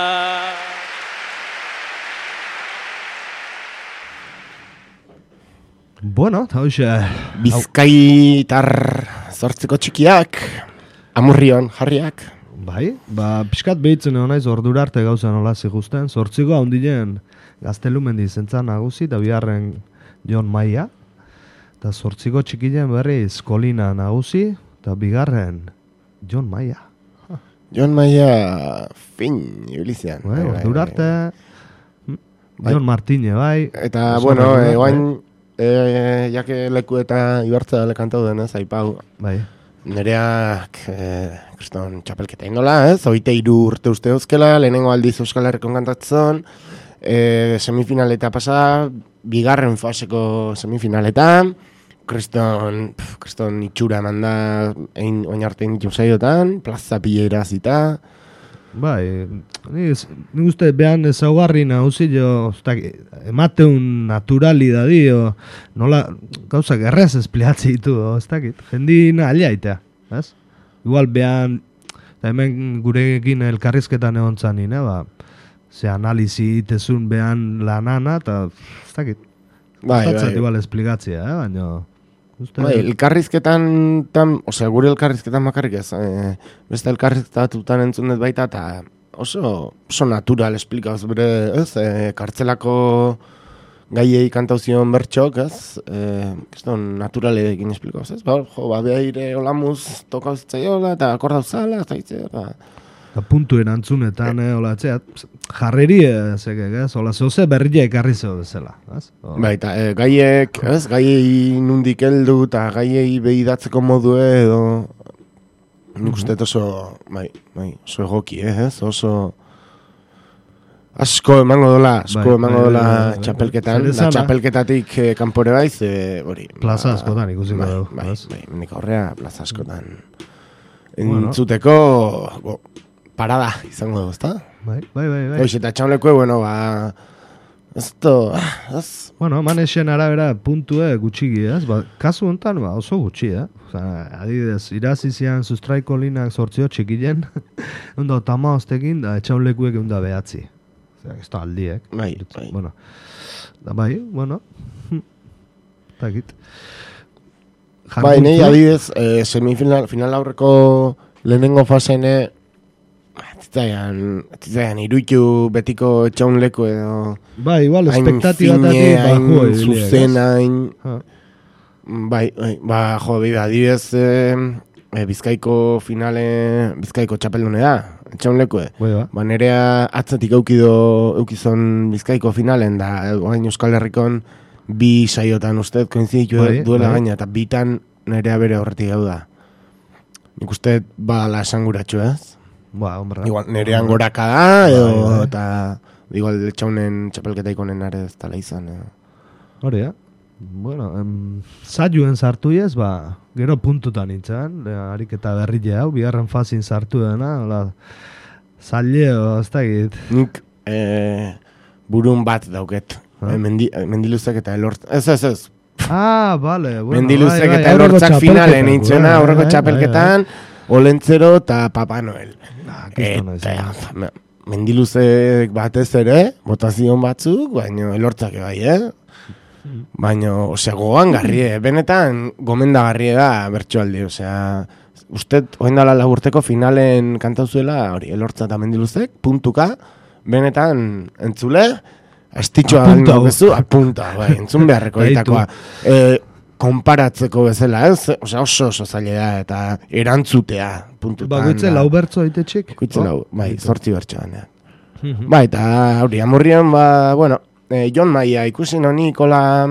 Bueno, eta hoxe... Bizkaitar zortziko txikiak, amurrion jarriak. Bai, ba, pixkat behitzen egon naiz ordura arte gauza nola zigusten. Zortziko haundilen Gaztelumendi zentzan nagusi, eta biharren Jon Maia. Eta zortziko txikilen berriz Kolina nagusi, eta bigarren Jon Maia. Jon Maia fin, ibilizian. Bai, ordura arte... Jon Martine, bai. Eta, bueno, egoain... E, jake leku eta ibartza dale kantau denez, aipau. Bai. Nereak, e, kriston, txapelketa indola, ez? Oite iru urte uste euskela, lehenengo aldiz Euskal Herrikon kantatzen, e, semifinaleta pasa, bigarren faseko semifinaletan, kriston, pf, kriston itxura eman da, egin oinartein ditu zaiotan, plaza pilera zita. Bai, ni uste behan ezaugarri nahuzi jo, emateun naturalidadi, o, nola, gauzak errez espliatzi ditu, ez dakit, jendi nahalia itea, ez? Igual behan, hemen gurekin elkarrizketan egon zanin, eh, ba, ze analizi itezun behan lanana, eta ez dakit, bai, bai. Igual esplikatzia, eh, baina... Uste... Bai, elkarrizketan, tam, osea, gure elkarrizketan makarrik ez, e, beste elkarrizketatutan entzunet baita, eta oso, oso natural esplikauz, bere, ez, e, kartzelako gaiei kantauzion bertxok, ez, e, ez naturalekin esplikauz, ez, ba, jo, ba, behaire olamuz tokauz itzaiola, eta akordauzala, eta itzea, eta... Eta puntu erantzunetan, eh, hola, etxeat, jarreri ezekek, ez? Hola, zoze berria ekarri zeo bezala, ez? Oh. Bai, eta e, gaiek, ez? Gaiei nundik heldu eta gaiei behidatzeko modue edo... Nik uste oso, bai, bai, oso egoki, eh, ez? Oso... Asko emango dola, asko bai, emango dola bai, bai, txapelketan, da txapelketatik eh, kanpore baiz, eh, hori... Plaza askotan ikusiko bai, dugu, bai, bai, nik aurrea plaza askotan... Bueno. Entzuteko... Bo, parada izango dugu, ezta? Bai, bai, bai, bai. Hoxe, eta txaunlekue, bueno, ba... Ez to... Ez... Bueno, manexen arabera puntue gutxigi, ez? Ba, kasu honetan, ba, oso gutxi, eh? Osa, adidez, irazizian sustraiko linak sortzio txikilen, eunda otama ostekin, da txaunlekuek eunda behatzi. Osea, ez da aldiek. Bai, bai. Bueno, da bai, bueno... Takit. Bai, nahi adidez, eh, semifinal final aurreko lehenengo fasene... Zitzaian, iruitu betiko txaunleku edo... Bai, igual, espektatibatatik bajo hain zuzen, hain... Bai, bai, ba, jo, bida, adibidez, e, Bizkaiko finale, Bizkaiko txapeldune da, txaunleku, bai, ba. Ba, nerea atzatik eukido, eukizon Bizkaiko finalen, da, gain Euskal Herrikon bi saiotan ustez, koinziditu bai, duela bai. Gaina, eta bitan nerea bere horretik gau da. Nik uste, badala esanguratxo, ez? Ba, hombre. Igual, nerean goraka da, edo, bai, bai. Eta igual txaunen txapelketa ikonen are ez tala izan. Hori, eh? Bueno, em, zaiuen sartu ez, ba, gero puntutan nintzen, ariketa berri hau, bigarren fazin sartu dena, hola, zaileo, ez da egit. Nik eh, burun bat dauket, Ah. eh, mendi, mendiluzek eta elort, ez, ez, ez, Ah, bale, bueno. mendiluzek bai, bai, eta aurreko elortzak finale txapelketan, nintzena, bai, aurreko bai, txapelketan, Olentzero eta Papa Noel. Ah, kristo naiz, Eta, me- mendiluzek batez ere, botazion batzuk, baina elortzak bai, eh? Baina, osea, gogoan garrie, benetan gomendagarrie da bertsoaldi, osea, uste, oen dala laburteko finalen kantauzuela, hori, elortza eta mendiluzek, puntuka, benetan entzule, astitxoa Apunta, galin bezu, apunta, bai, entzun beharreko Deitu. ditakoa. E, konparatzeko bezala, ez? Osea, oso oso zaila da, eta erantzutea, puntutan. Bagoitze da. lau bertzo aitetxik? Bakoitze lau, bai, zortzi bertsoan, ja. Mhm. Bai, eta hori, amurrian, ba, bueno, eh, Jon Maia ikusi noni, kola,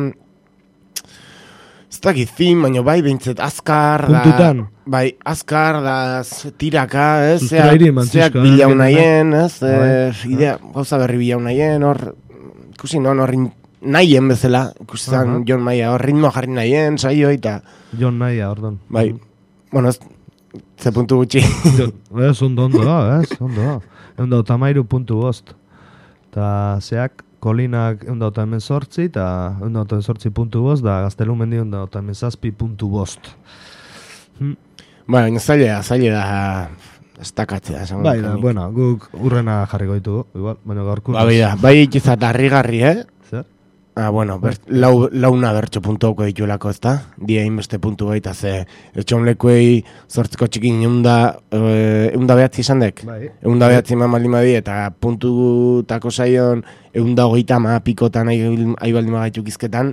ez dakit zin, baina bai, behintzet, azkar, da, Puntutan. bai, azkar, da, z- tiraka, ez, Sustrairi zeak, eman zeak zizko, bilau eh, nahien, ez, Bai. eh, idea, gauza berri bilau nahien, hor, ikusi non, hor, nahien bezala, ikusi Aha. zan Jon Maia, hor, ritmoa jarri nahien, saio, eta, Jon Naia, ordon. bai, bueno, ez, ze puntu gutxi. Ez, ondo, ondo da, ez, ondo da. Eunda otamairu puntu bost. Ta zeak, kolinak eunda otamen sortzi, eta eunda otamen sortzi puntu bost, da gaztelu mendi eunda otamen zazpi puntu bost. Bai, baina zaila, zaila da, estakatzea, esan Bai, dut da, nik. bueno, guk urrena jarriko ditugu, igual, baina gaurko. Ba, bai da, bai ikizat harrigarri, eh? Zer? Ah, bueno, ber, lau, launa bertxo puntu hauko dituelako, ez da? Die inbeste puntu baita, ze etxon lekuei zortziko txikin eunda, e, eunda behatzi izan dek? Bai. Eunda behatzi eman baldin badi, eta puntutako saion eunda hogeita ma pikotan ahi baldin bagaituk izketan,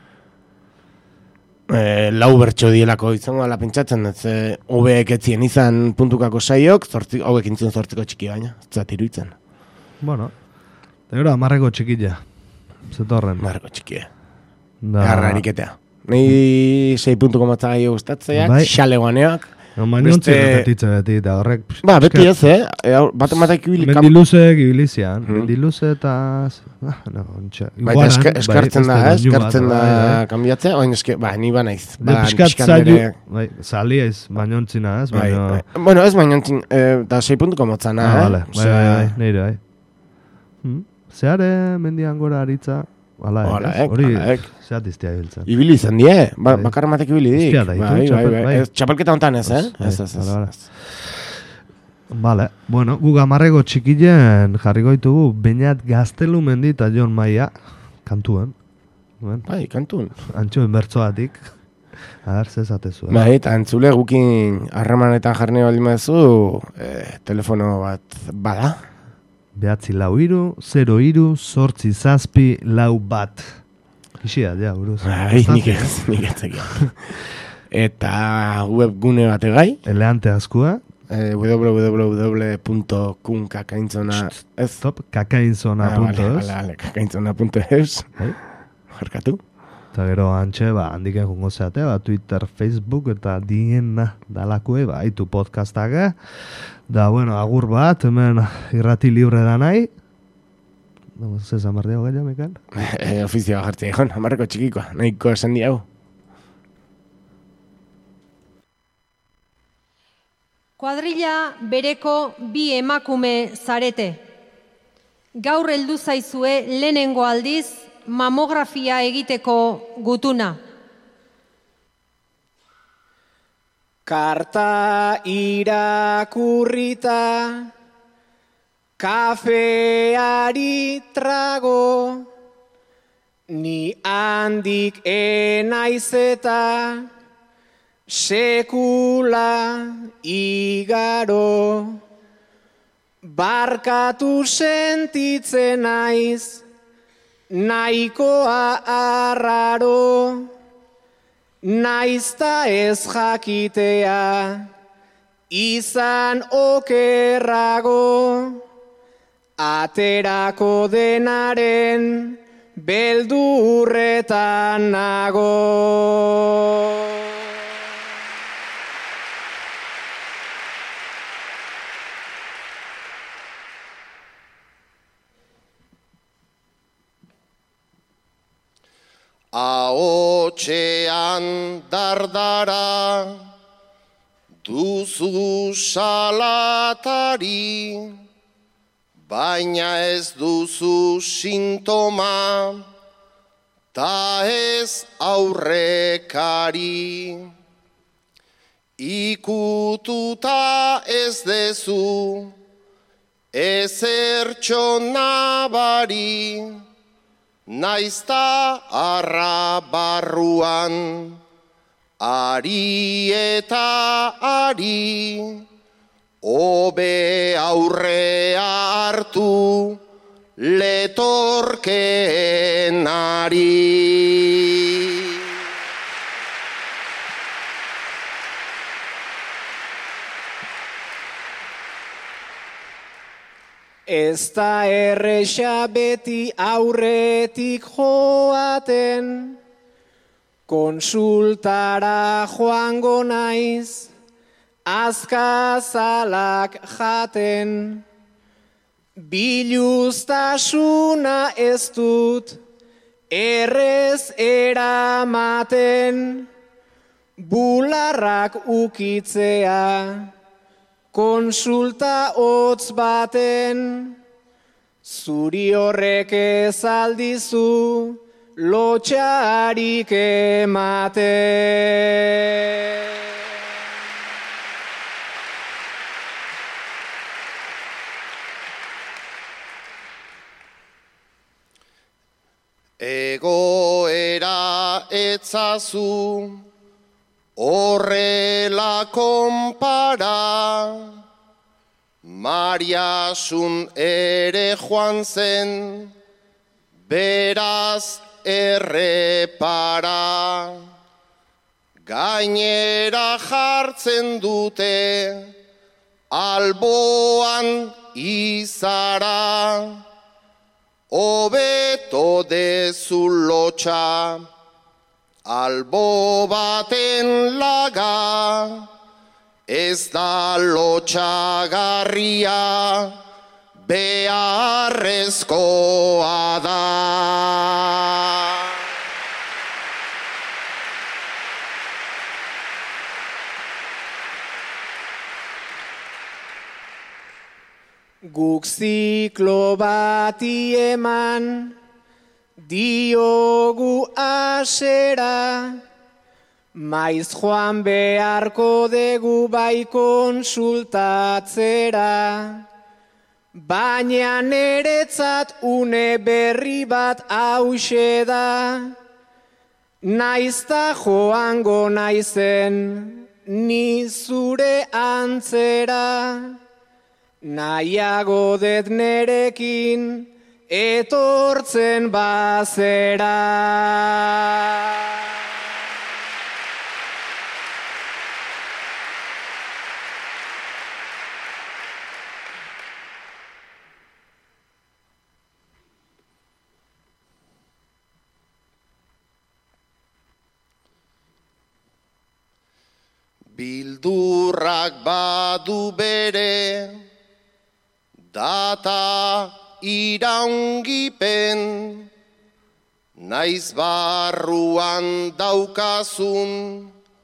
e, lau bertxo dielako izango ala pentsatzen, ez ze hobeek etzien izan puntukako saiok, zortzi, hauek intzun zortziko txiki baina, ez zat iruditzen. Bueno, eta gero amarreko txikila. Zetorren. Marko txikia. Da, Garra eriketea. Nei sei puntuko matza gehiago gustatzeak, Bai. xalegoaneak. no, mainontzi beste- repetitze beti, eta horrek... Ba, beti ez, eh? E, hau, Bat ematak ibili kam... Mendiluzek ibilizian, Mhm. mendiluze eta... Ah, no, ontsa. Baita Igualan, eska, bai, eskartzen da, beste eh? doinu bat, Eskartzen da bai, bai. kambiatzea, oin eske, ba, ni ba naiz. De Ba, pixkat pixkat zailu, nere- bai, zalia ez, bainontzina ez, Bai, baina... bai. Bueno, ez bainontzin, eh, eta sei puntuko motzana, Ah, eh? vale, bai, bai, bai, nire, bai. Hmm? Zeare mendian gora aritza, ala, Hala, ez? ek, Hori, hala, ek. zeat iztia biltzen. Ibili izan die, ba, Bai. bakar ematek ibili dik. Hostia, daitu, Bai, bai, txapel- bai. bai. Ez, txapelketa hontan ez, eh? Bai, Ez, ez, ez. hala, hala. Vale, bueno, gu gamarreko txikilen jarriko ditugu Beñat Gaztelu mendi eta Jon Maia kantuen. Bueno, Bai, kantun. antxoen bertzoatik. A ber, zezatezu. Bai, eta entzule gukin harremanetan jarri baldin baduzu, eh, telefono bat bada. Behatzi lau iru, zero iru, sortzi zazpi, lau bat. Ixia, ja, buruz. Bai, nik ez, nik ez zekian. Eta webgune bat egai, Eleante askua, eh, www punto kunkakaintzona, ez? top, kakainzona Ah, punto vale, eus. vale, vale, kakaintzona punto eus. Bai. Jarkatu. Eta gero antxe, ba, handiken jungo zeate, ba, Twitter, Facebook, eta diena dalakue, ba, haitu podcastak, eh? Da, bueno, agur bat, hemen irrati libre da nahi. No, zezan bardiago gaila, Mikel? Eh, ofizioa jartzen egon, amarreko txikikoa, nahiko esan di hau. Kuadrilla bereko bi emakume zarete. Gaur heldu zaizue lehenengo aldiz mamografia egiteko gutuna. Karta irakurrita, kafeari trago, ni handik enaiz eta sekula igaro. Barkatu sentitzen naiz, nahikoa arraro, naizta ez jakitea, izan okerrago, aterako denaren beldurretan nago. Ahotxean dardara duzu salatari, baina ez duzu sintoma, ta ez aurrekari. Ikututa ez dezu, ezertxo nabari, naizta arra barruan, ari eta ari, hobe aurrea hartu, letorkeen ari. Ez da erresa beti aurretik joaten, konsultara joango naiz, azkazalak jaten. Biluztasuna ez dut, errez eramaten, bularrak ukitzea, konsulta hotz baten, zuri horrek ez aldizu, lotxarik ematen. Egoera etzazu, horrela konpara, Mariasun ere joan zen, beraz errepara. Gainera jartzen dute, alboan izara, hobeto dezu lotxa, albo baten laga, ez da lotxagarria, beharrezkoa da. Guk ziklo bati eman, diogu asera, maiz joan beharko degu bai konsultatzera. Baina neretzat une berri bat hauxe da, naizta joango naizen ni zure antzera. Nahiago det nerekin etortzen bazera. Bildurrak badu bere, data iraungipen, naiz barruan daukazun,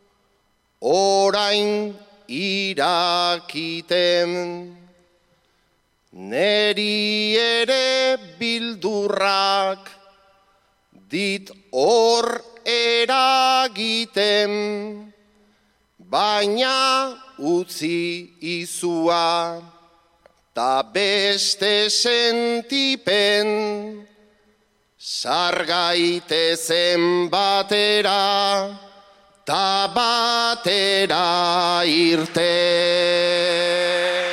orain irakiten. Neri ere bildurrak, dit hor eragiten, baina utzi izua, ta beste sentipen, sargaitezen batera, ta batera irten.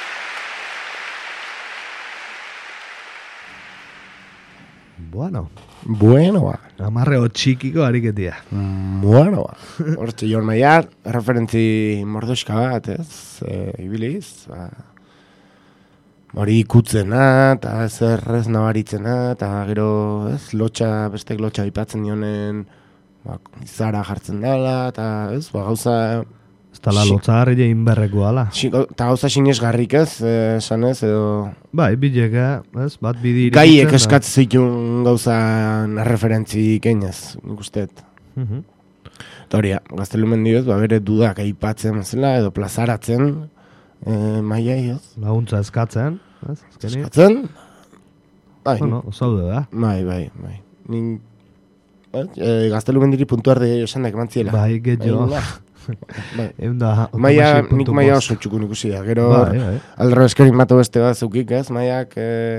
Bueno. Bueno, ba. Amarreo txikiko ariketia. Bueno, ba. Hortzi joan maiar, referentzi mordoska bat, ez? E, ibiliz, ba. Hori ikutzena, eta ez errez nabaritzena, eta gero, ez, lotxa, bestek lotxa ipatzen dionen, ba, izara jartzen dela, eta ez, ba, gauza... Ez tala lotzagarri egin berreko ala. Eta gauza sinesgarrik ez, esan ez, edo... Bai, bileka, ez, bat bidi irikitzen. Gaiek eskatzen zituen gauza referentzi keinaz, nik usteet. Eta hori, Gaztelumen dioz, ba, bere dudak aipatzen zela, edo plazaratzen, maia ioz. Laguntza eskatzen, ez? Eskatzen? Bai. Bueno, zaude da. Bai, bai, bai. Nin... Gaztelumen diri puntuar de esan da ekmantziela. Bai, getxo. Maia, nik maia oso txukun ikusi da. Gero, aldro eskerin mato beste bat zeukik, ez? Maiak...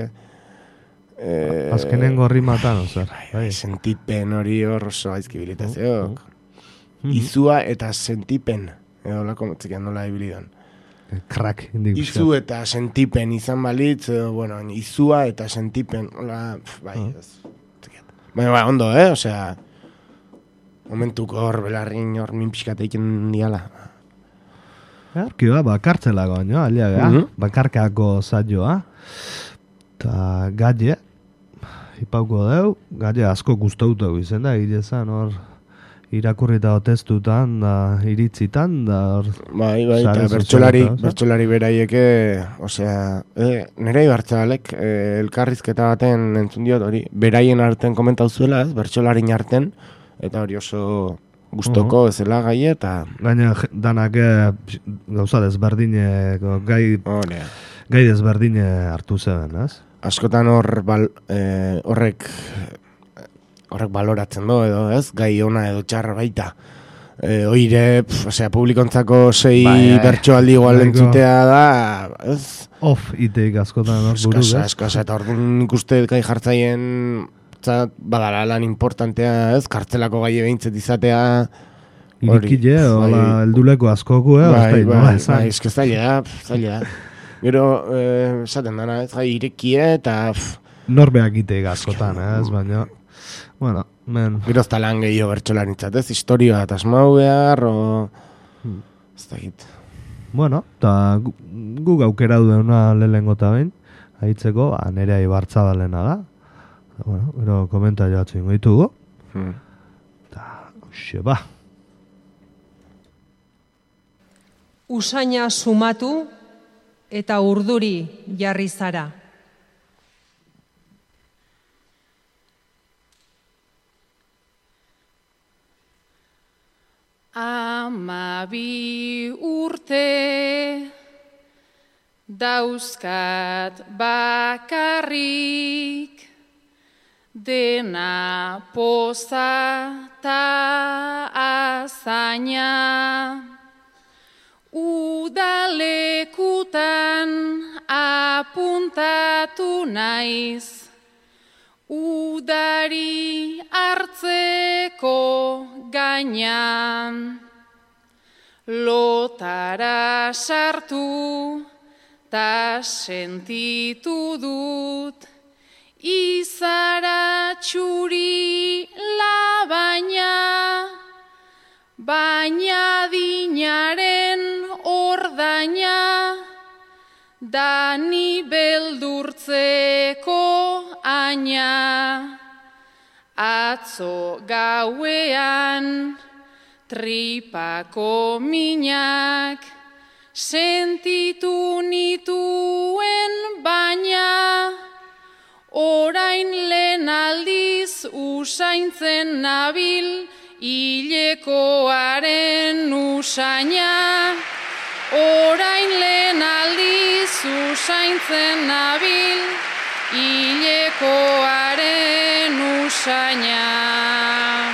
Azkenen gorri matan, ozer. Sentipen hori hor oso aizkibilitazioak. Izua eta sentipen. Edo lako motzikian nola ibilidan. Krak. Izu eta sentipen izan balitz, bueno, izua eta sentipen. Hola, bai, ez. Baina, bai, ondo, eh? Osea, momentuko hor, belarrin hor, minpixkate iken diala. Erkioa, bakartzelako, baina, aliaga, bakarkako zaioa. Eta galle, ipauko deu, galle asko guztautu izen da, irezan hor, irakurrita testutan, da, iritzitan, da, hor... Bai, bai, eta bertxolari, bertxolari beraieke, osea, eh, nire ibartzabalek, eh, elkarrizketa baten entzun diot, hori, beraien arten komentau zuela, ez, bertxolarin arten, eta hori oso gustoko uh-huh. ezela gai eta... Gaina danak gauza desberdine, gai, gai desberdine hartu zeben, ez? Askotan hor, bal, eh, horrek... horrek baloratzen do, edo, ez? Gai ona edo txarra baita. E, oire, pf, osea, publikontzako sei bai, bertsoaldi igual entzutea da, ez? Off iteik askotan hor buru, ez? Eskasa, eta hor nik uste gai jartzaien badala lan importantea, ez? Kartzelako gai behintzet izatea... Irikile, hola, elduleko askoku, eh? Bai, bai, bai, bai, eske zaila da, zaila da. Gero, esaten dana, ez? Irikie eta... Norbeak iteik askotan, ez? Baina... Bueno, men... Gerozta lan gehiago bertxolarintzat, ez? Historioa eta asmau behar, o... Ez da git. Bueno, eta gu, gu gaukera duena lehengo eta behin, haitzeko, ba, nerea ibartzabalena da. Bueno, gero komentario batzu ingo ditugu. Hmm. Eta, hoxe, ba. Usaina sumatu eta urduri jarri zara. Amabi urte dauzkat bakarrik, dena poza ta azaina, udalekutan apuntatu naiz, udari hartzeko gainan, lotara sartu ta sentitu dut, izara txuri labaina, baina dinaren ordaina, dani beldurtzeko aina. Atzo gauean tripako minak sentitu nituen baina, orain lehen aldiz usaintzen nabil hilekoaren usaina. Orain lehen aldiz usaintzen nabil hilekoaren usaina.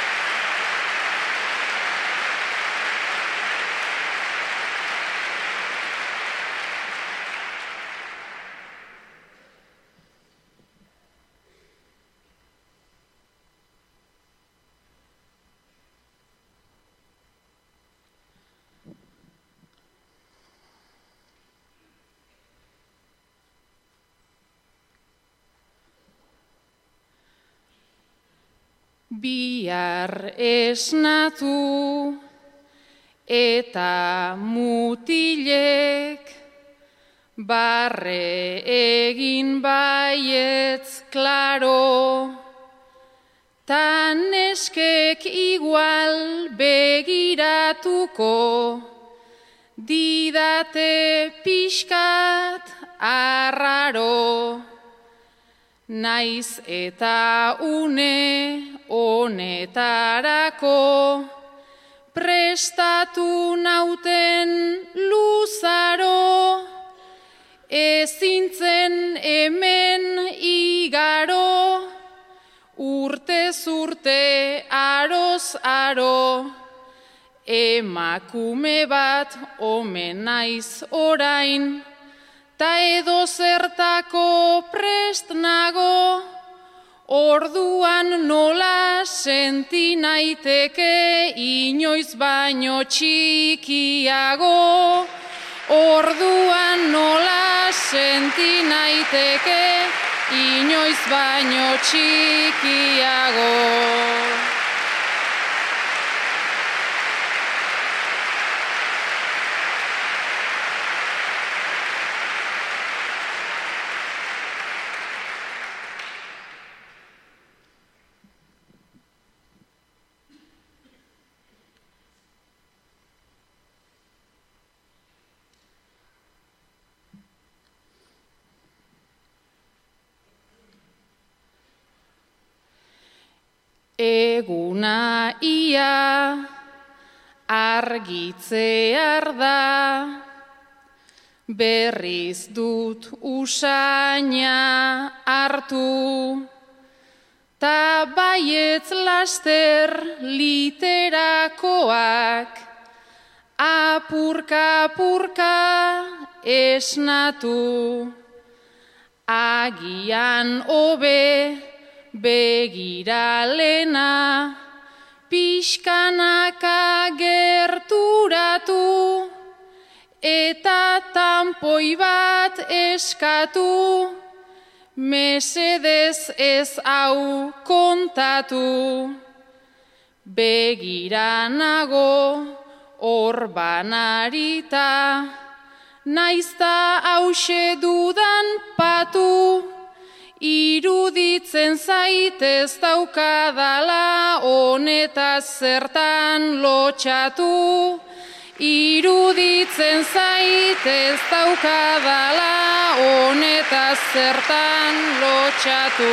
Bihar esnatu eta mutilek barre egin baietz klaro, tan eskek igual begiratuko didate pixkat arraro, naiz eta une honetarako prestatu nauten luzaro, ezintzen hemen igaro, urtez urte aroz aro, emakume bat omen naiz orain, ta edo zertako prest nago, orduan nola senti naiteke inoiz baino txikiago, orduan nola senti naiteke inoiz baino txikiago. Eguna ia argitzear da, berriz dut usaina hartu, ta baietz laster literakoak, apurka-apurka esnatu, agian hobe begiralena, pixkanaka gerturatu, eta tanpoi bat eskatu, mesedez ez hau kontatu. Begiranago hor banarita, naizta hause dudan patu, iruditzen zaitez daukadala honetaz zertan lotxatu. Iruditzen zaitez daukadala honetaz zertan lotxatu.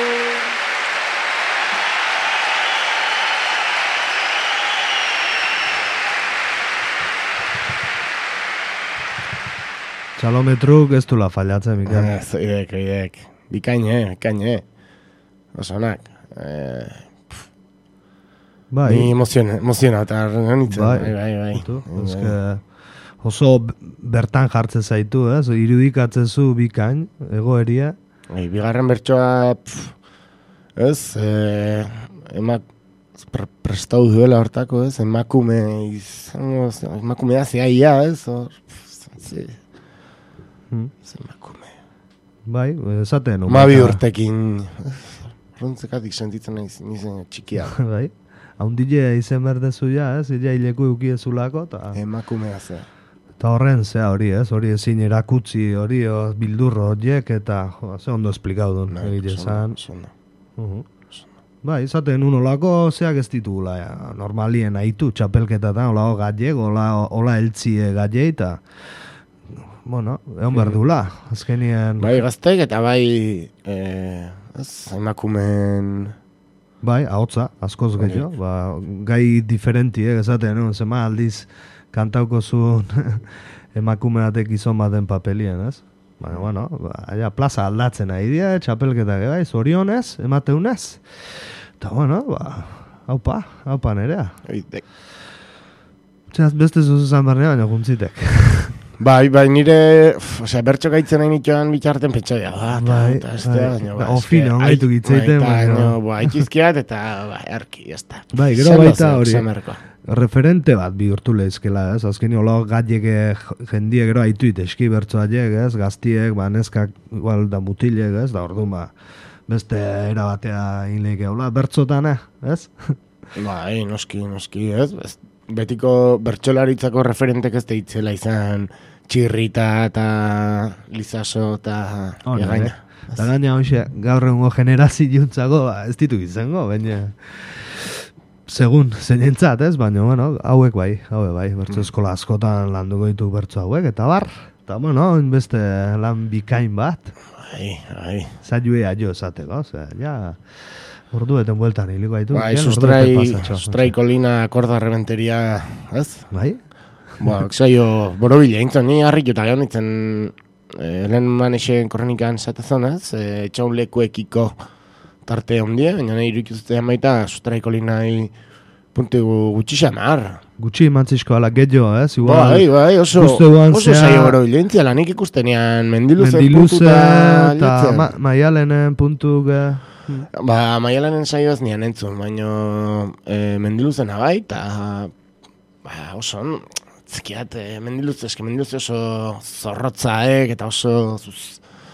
Txalometruk ez dula fallatzen, Mikel. Ez, oidek, oidek. Bikaine, bikaine. Osonak. Eh, bai. Ni emoziona, emoziona eta nitzen. Bai, bai, bai. bai. Eske, oso bertan jartzen zaitu, ez? Irudikatzen zu bikain, egoeria. Bai, bigarren bertsoa, pff, ez? Eh, emak, pre prestau duela hortako, ez? Emakume izango, emakumea zeaia, ez? Or, pff, ze, hmm. ze emakume. Bai, esaten. Mabi urtekin, rontzekatik sentitzen naiz, nizen txikia. Bai, haundile izen berdezu ja, ez? Ila hileku eukiezulako, eta... Emakumea zea. Eta horren zea hori, ez? Hori ezin erakutzi, hori bildurro horiek, eta jo, ze ondo esplikau duen, egite zan. Bai, izaten unolako zeak ez ditugula, ja, normalien aitu, txapelketatan, olako gaiek, ola, ola eltzie gaiek, eta... Bueno, egon behar dula, azkenien... Bai, gazteik eta bai, eh, ez, emakumen... Bai, ahotza, askoz gehiago, ba, gai diferenti, eh, esaten, no? Zema aldiz kantauko zuen emakumeatek izan baten papelien, ez? Baina, bueno, ba, ja, plaza aldatzen nahi dira, txapelketak, bai, zorionez, emateunez. Eta, bueno, ba, haupa, haupa nerea. Oitek. Txaz, beste zuzuzan barnea, baina guntzitek. Bai, bai, nire, osea, bertxo gaitzen nahi nituen bitxarten pentsoia, ba, bai, eta ez da, baina, ba, ofino, gaitu gitzeiten, baina, ba, ikizkiat, eta, ba, erki, ez da. Bai, gero baita hori, referente bat bihurtu lehizkela, ez, azkeni hola gaiek jendie gero haituit eski bertsoaiek, ez, gaztiek, ba, neskak, igual, da mutilek, ez, da orduan, ba, beste erabatea inleike, hola, bertzotan, ez? Bai, noski, noski, ez, ez. Betiko bertsolaritzako referentek ez deitzela izan txirrita eta lizaso eta egaina. Eta gaina hoxe, gaur egungo generazio juntzago, ba, ez ditu izango, baina... segun, zeinentzat, ez? Baina, bueno, hauek bai, hauek bai, bertso eskola askotan landuko ditu bertso hauek, eta bar, eta, bueno, beste lan bikain bat. Bai, bai. Zailue aio esateko, ose, ja, ordu eten bueltan hiliko haitu. Bai, sustrai, sustrai kolina akorda rebenteria, ez? Bai? Ba, zailo, borobile, intzon, ni harrik eta gehon itzen, eh, lehen manexen korrenikan zatezon, ez? Eh, Txaun lekuekiko tarte ondia, baina nahi irukiztean baita sustraiko linai puntu gutxi xamar. Gutxi mantzizko ala gehiago, ez? Igual, bai, bai, oso, oso zaio gero bilentzia, lan nik ikustenean mendiluze, mendiluze puntu eta ma, maialenen puntu ge... Ba, maialenen zaio ez nian entzun, baina e, mendiluzena bai, eta ba, oso, zikiat, e, mendiluze, eski mendiluze oso zorrotzaek, eta oso... Zuz,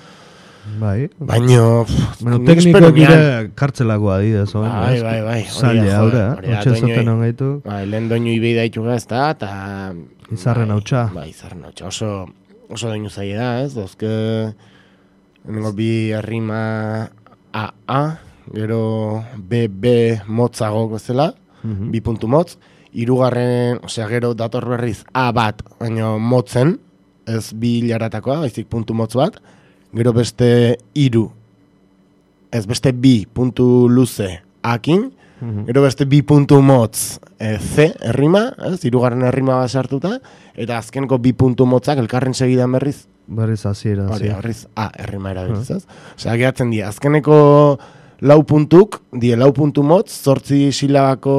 bai. Baino, bueno, tekniko gire kartzelakoa didez, oen. Bai, bai, bai. Zaila, haure, otxe zoten ongaitu. Bai, lehen doinu ibei daitu gaz, eta... Izarren hautsa. Bai, izarren hautsa. Oso, oso doinu zaila da, ez? Dozke, nengo bi arrima A A, gero B B motzago gozela, mm-hmm. bi puntu motz, hirugarren, osea, gero dator berriz A bat, baino motzen, ez bi hilaratakoa, baizik puntu motz bat, gero beste iru, ez beste bi puntu luze akin, mm-hmm. gero beste bi puntu motz e, C errima, ez, irugarren errima bat sartuta, eta azkenko bi puntu motzak elkarren segidan berriz. Berriz aziera. Hori, berriz A errima erabiltz, ez? Osea, gehatzen dira, azkeneko lau puntuk, die lau puntu motz, zortzi silabako,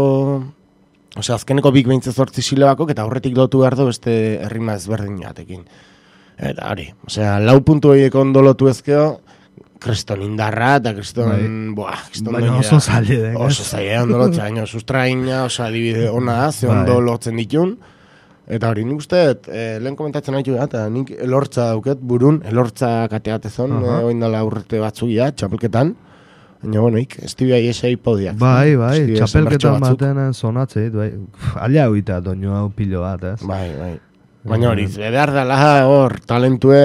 osea, azkeneko bik behintze zortzi silabako, eta aurretik lotu behar du beste errima ezberdin jatekin. Eta hori, osea, lau puntu horiek ondo lotu ezkeo, kriston indarra, eta kriston, bai. Buah, kriston baina oso zaila den, oso zaila ondo lotzea, baina sustraina, oso adibide ona da, ze ondo bai. Lotzen ditun, eta hori, nik uste, eh, lehen komentatzen haitu da, eta nik elortza dauket burun, elortza kateatezon, uh-huh. eh, oindala urte batzugia, txapelketan, baina, bueno, ik, estibia iesei podiak. Bai, bai, txapelketan batenen zonatzeit, bai, alia huita doinu hau pilo bat, ez? Bai, bai. Baina hori, behar dela hor talentue...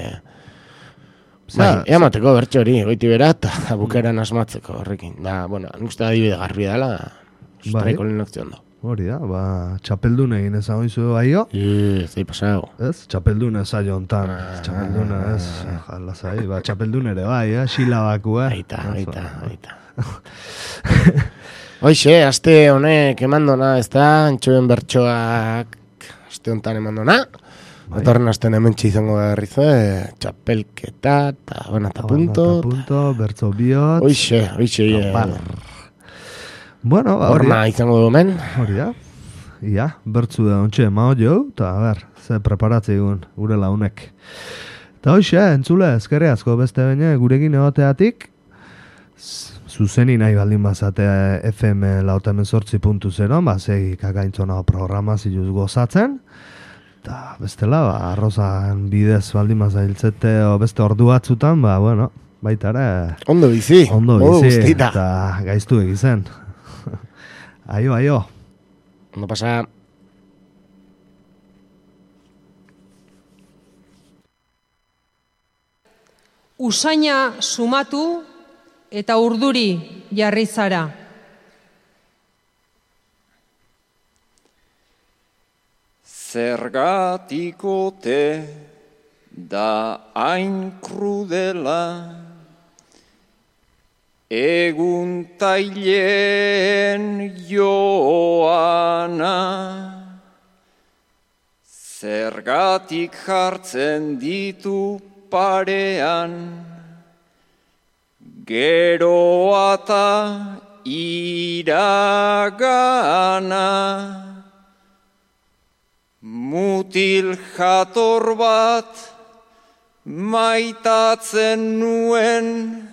Bai, eamateko bertxe hori, goiti bera, eta bukeran asmatzeko horrekin. Da, bueno, nik uste adibide garbi dela, sustraiko lehen okzion da. Hori da, ba, txapeldun egin ez hau izu baio. Ez, zei pasago. Ez, txapeldun ez aio ontan, txapeldun ez, jala zai, ba, txapeldun ere bai, eh, xilabakua. Aita, aita, aita. Hoixe, aste honek emandona, ez da, antxoen bertxoak... Este hontan emandona, atorren asten hemen txizango berrize, txapelketa, eta banata punto. Banata punto, bertzo biot. Hoixe, hoixe, bueno, ba, hori da. Izango du men. Hori da. Ia, bertzu da ontxe mao jo, eta a ber, ze preparatze egun, gure launek. Eta hoixe, entzule, ezkerre asko beste baina, gurekin egoteatik, zuzeni nahi baldin bazate F M lauta hemen zortzi puntu zero, ba, segi kakaintzona programa ziluz gozatzen, eta bestela, ba, arrozan bidez baldin bazailtzete, o beste ordu batzutan, ba, bueno, baita ere... Ondo bizi, ondo bizi, eta gaiztu egizen. Aio, aio. Ondo pasa... Usaina sumatu, eta urduri jarri zara. Zergatikote da hain krudela, egun taileen joana, zergatik jartzen ditu parean, geroata iragana, mutil jator bat maitatzen nuen,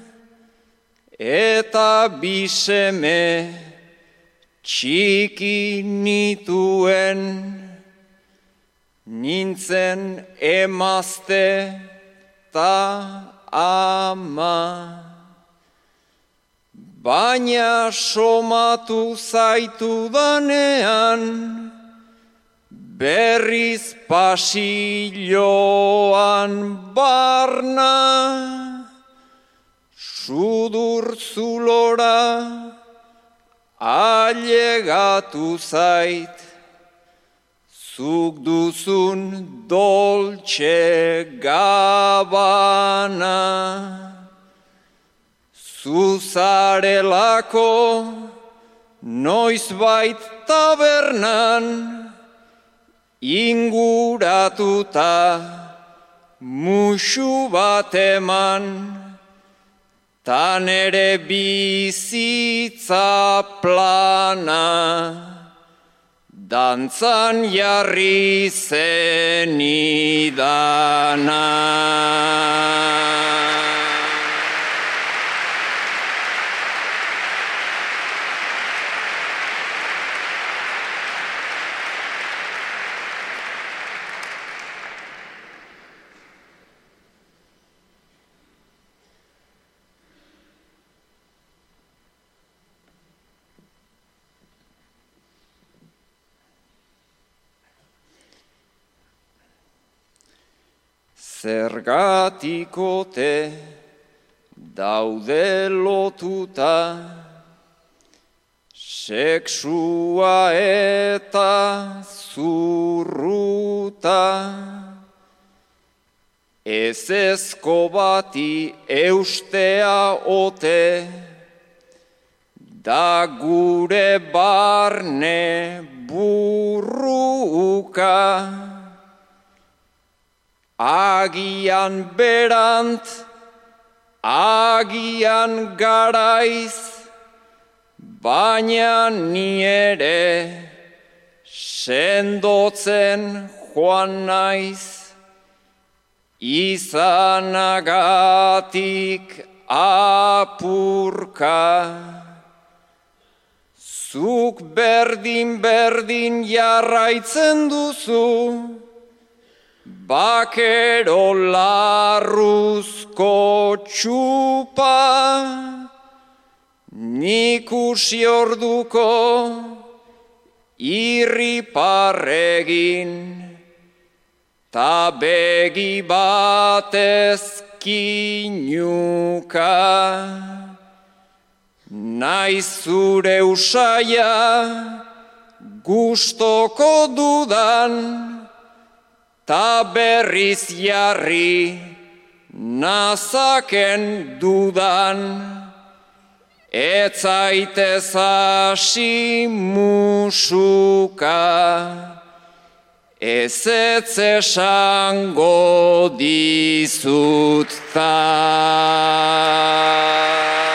eta biseme txiki nituen, nintzen emazte ta ama. Baina somatu zaitu danean, berriz pasilloan barna, sudur zulora ailegatu zait, zuk duzun Dolce Gabbana. Zuzarelako noizbait tabernan, inguratuta musu bat eman, tan ere bizitza plana, dantzan jarri zenidana. Zergatikote daude lotuta, sexua eta zurruta, ezezko bati eustea ote, da gure barne burruka. Agian berant, agian garaiz, baina ni ere sendotzen joan naiz, izanagatik apurka. Zuk berdin-berdin jarraitzen duzu, bakero larruzko txupa, nik usi orduko irriparregin, ta begi batez kinuka. Naiz zure usaia gustoko dudan, ta berriz jarri nazaken dudan, etzaitez hasi musuka, ezetz esango dizut ta.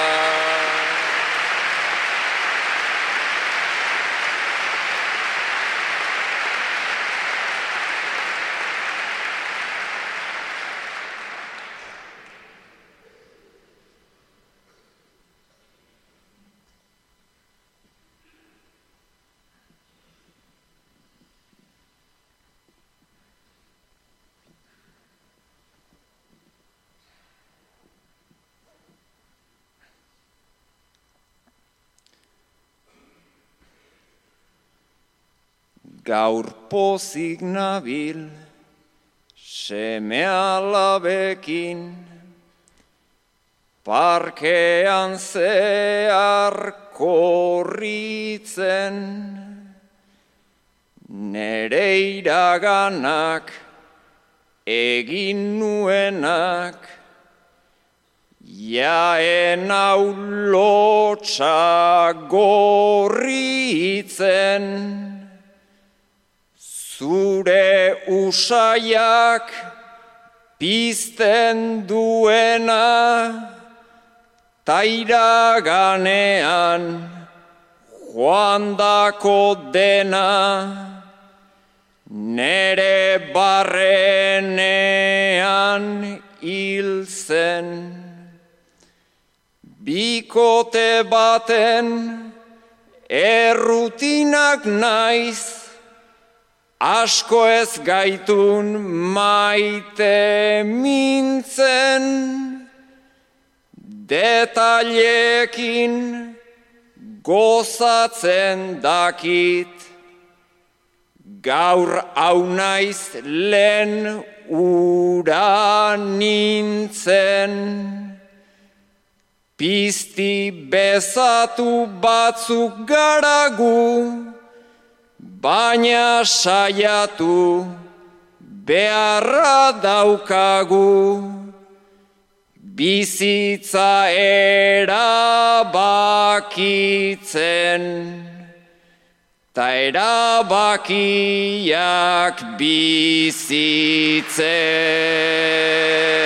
Gaur pozik nabil, seme alabekin, parkean zehar korritzen, nere iraganak egin nuenak, jaen hau lotxa gorritzen. Zure usaiak pizten duena, tairaganean joandako dena, nere barrenean hil zen. Bikote baten errutinak naiz, asko ez gaitun maite mintzen, detailekin gozatzen dakit, gaur hau naiz lehen ura nintzen. Pizti bezatu batzuk garagu, baina saiatu beharra daukagu. Bizitza erabakitzen, ta erabakiak bizitzen.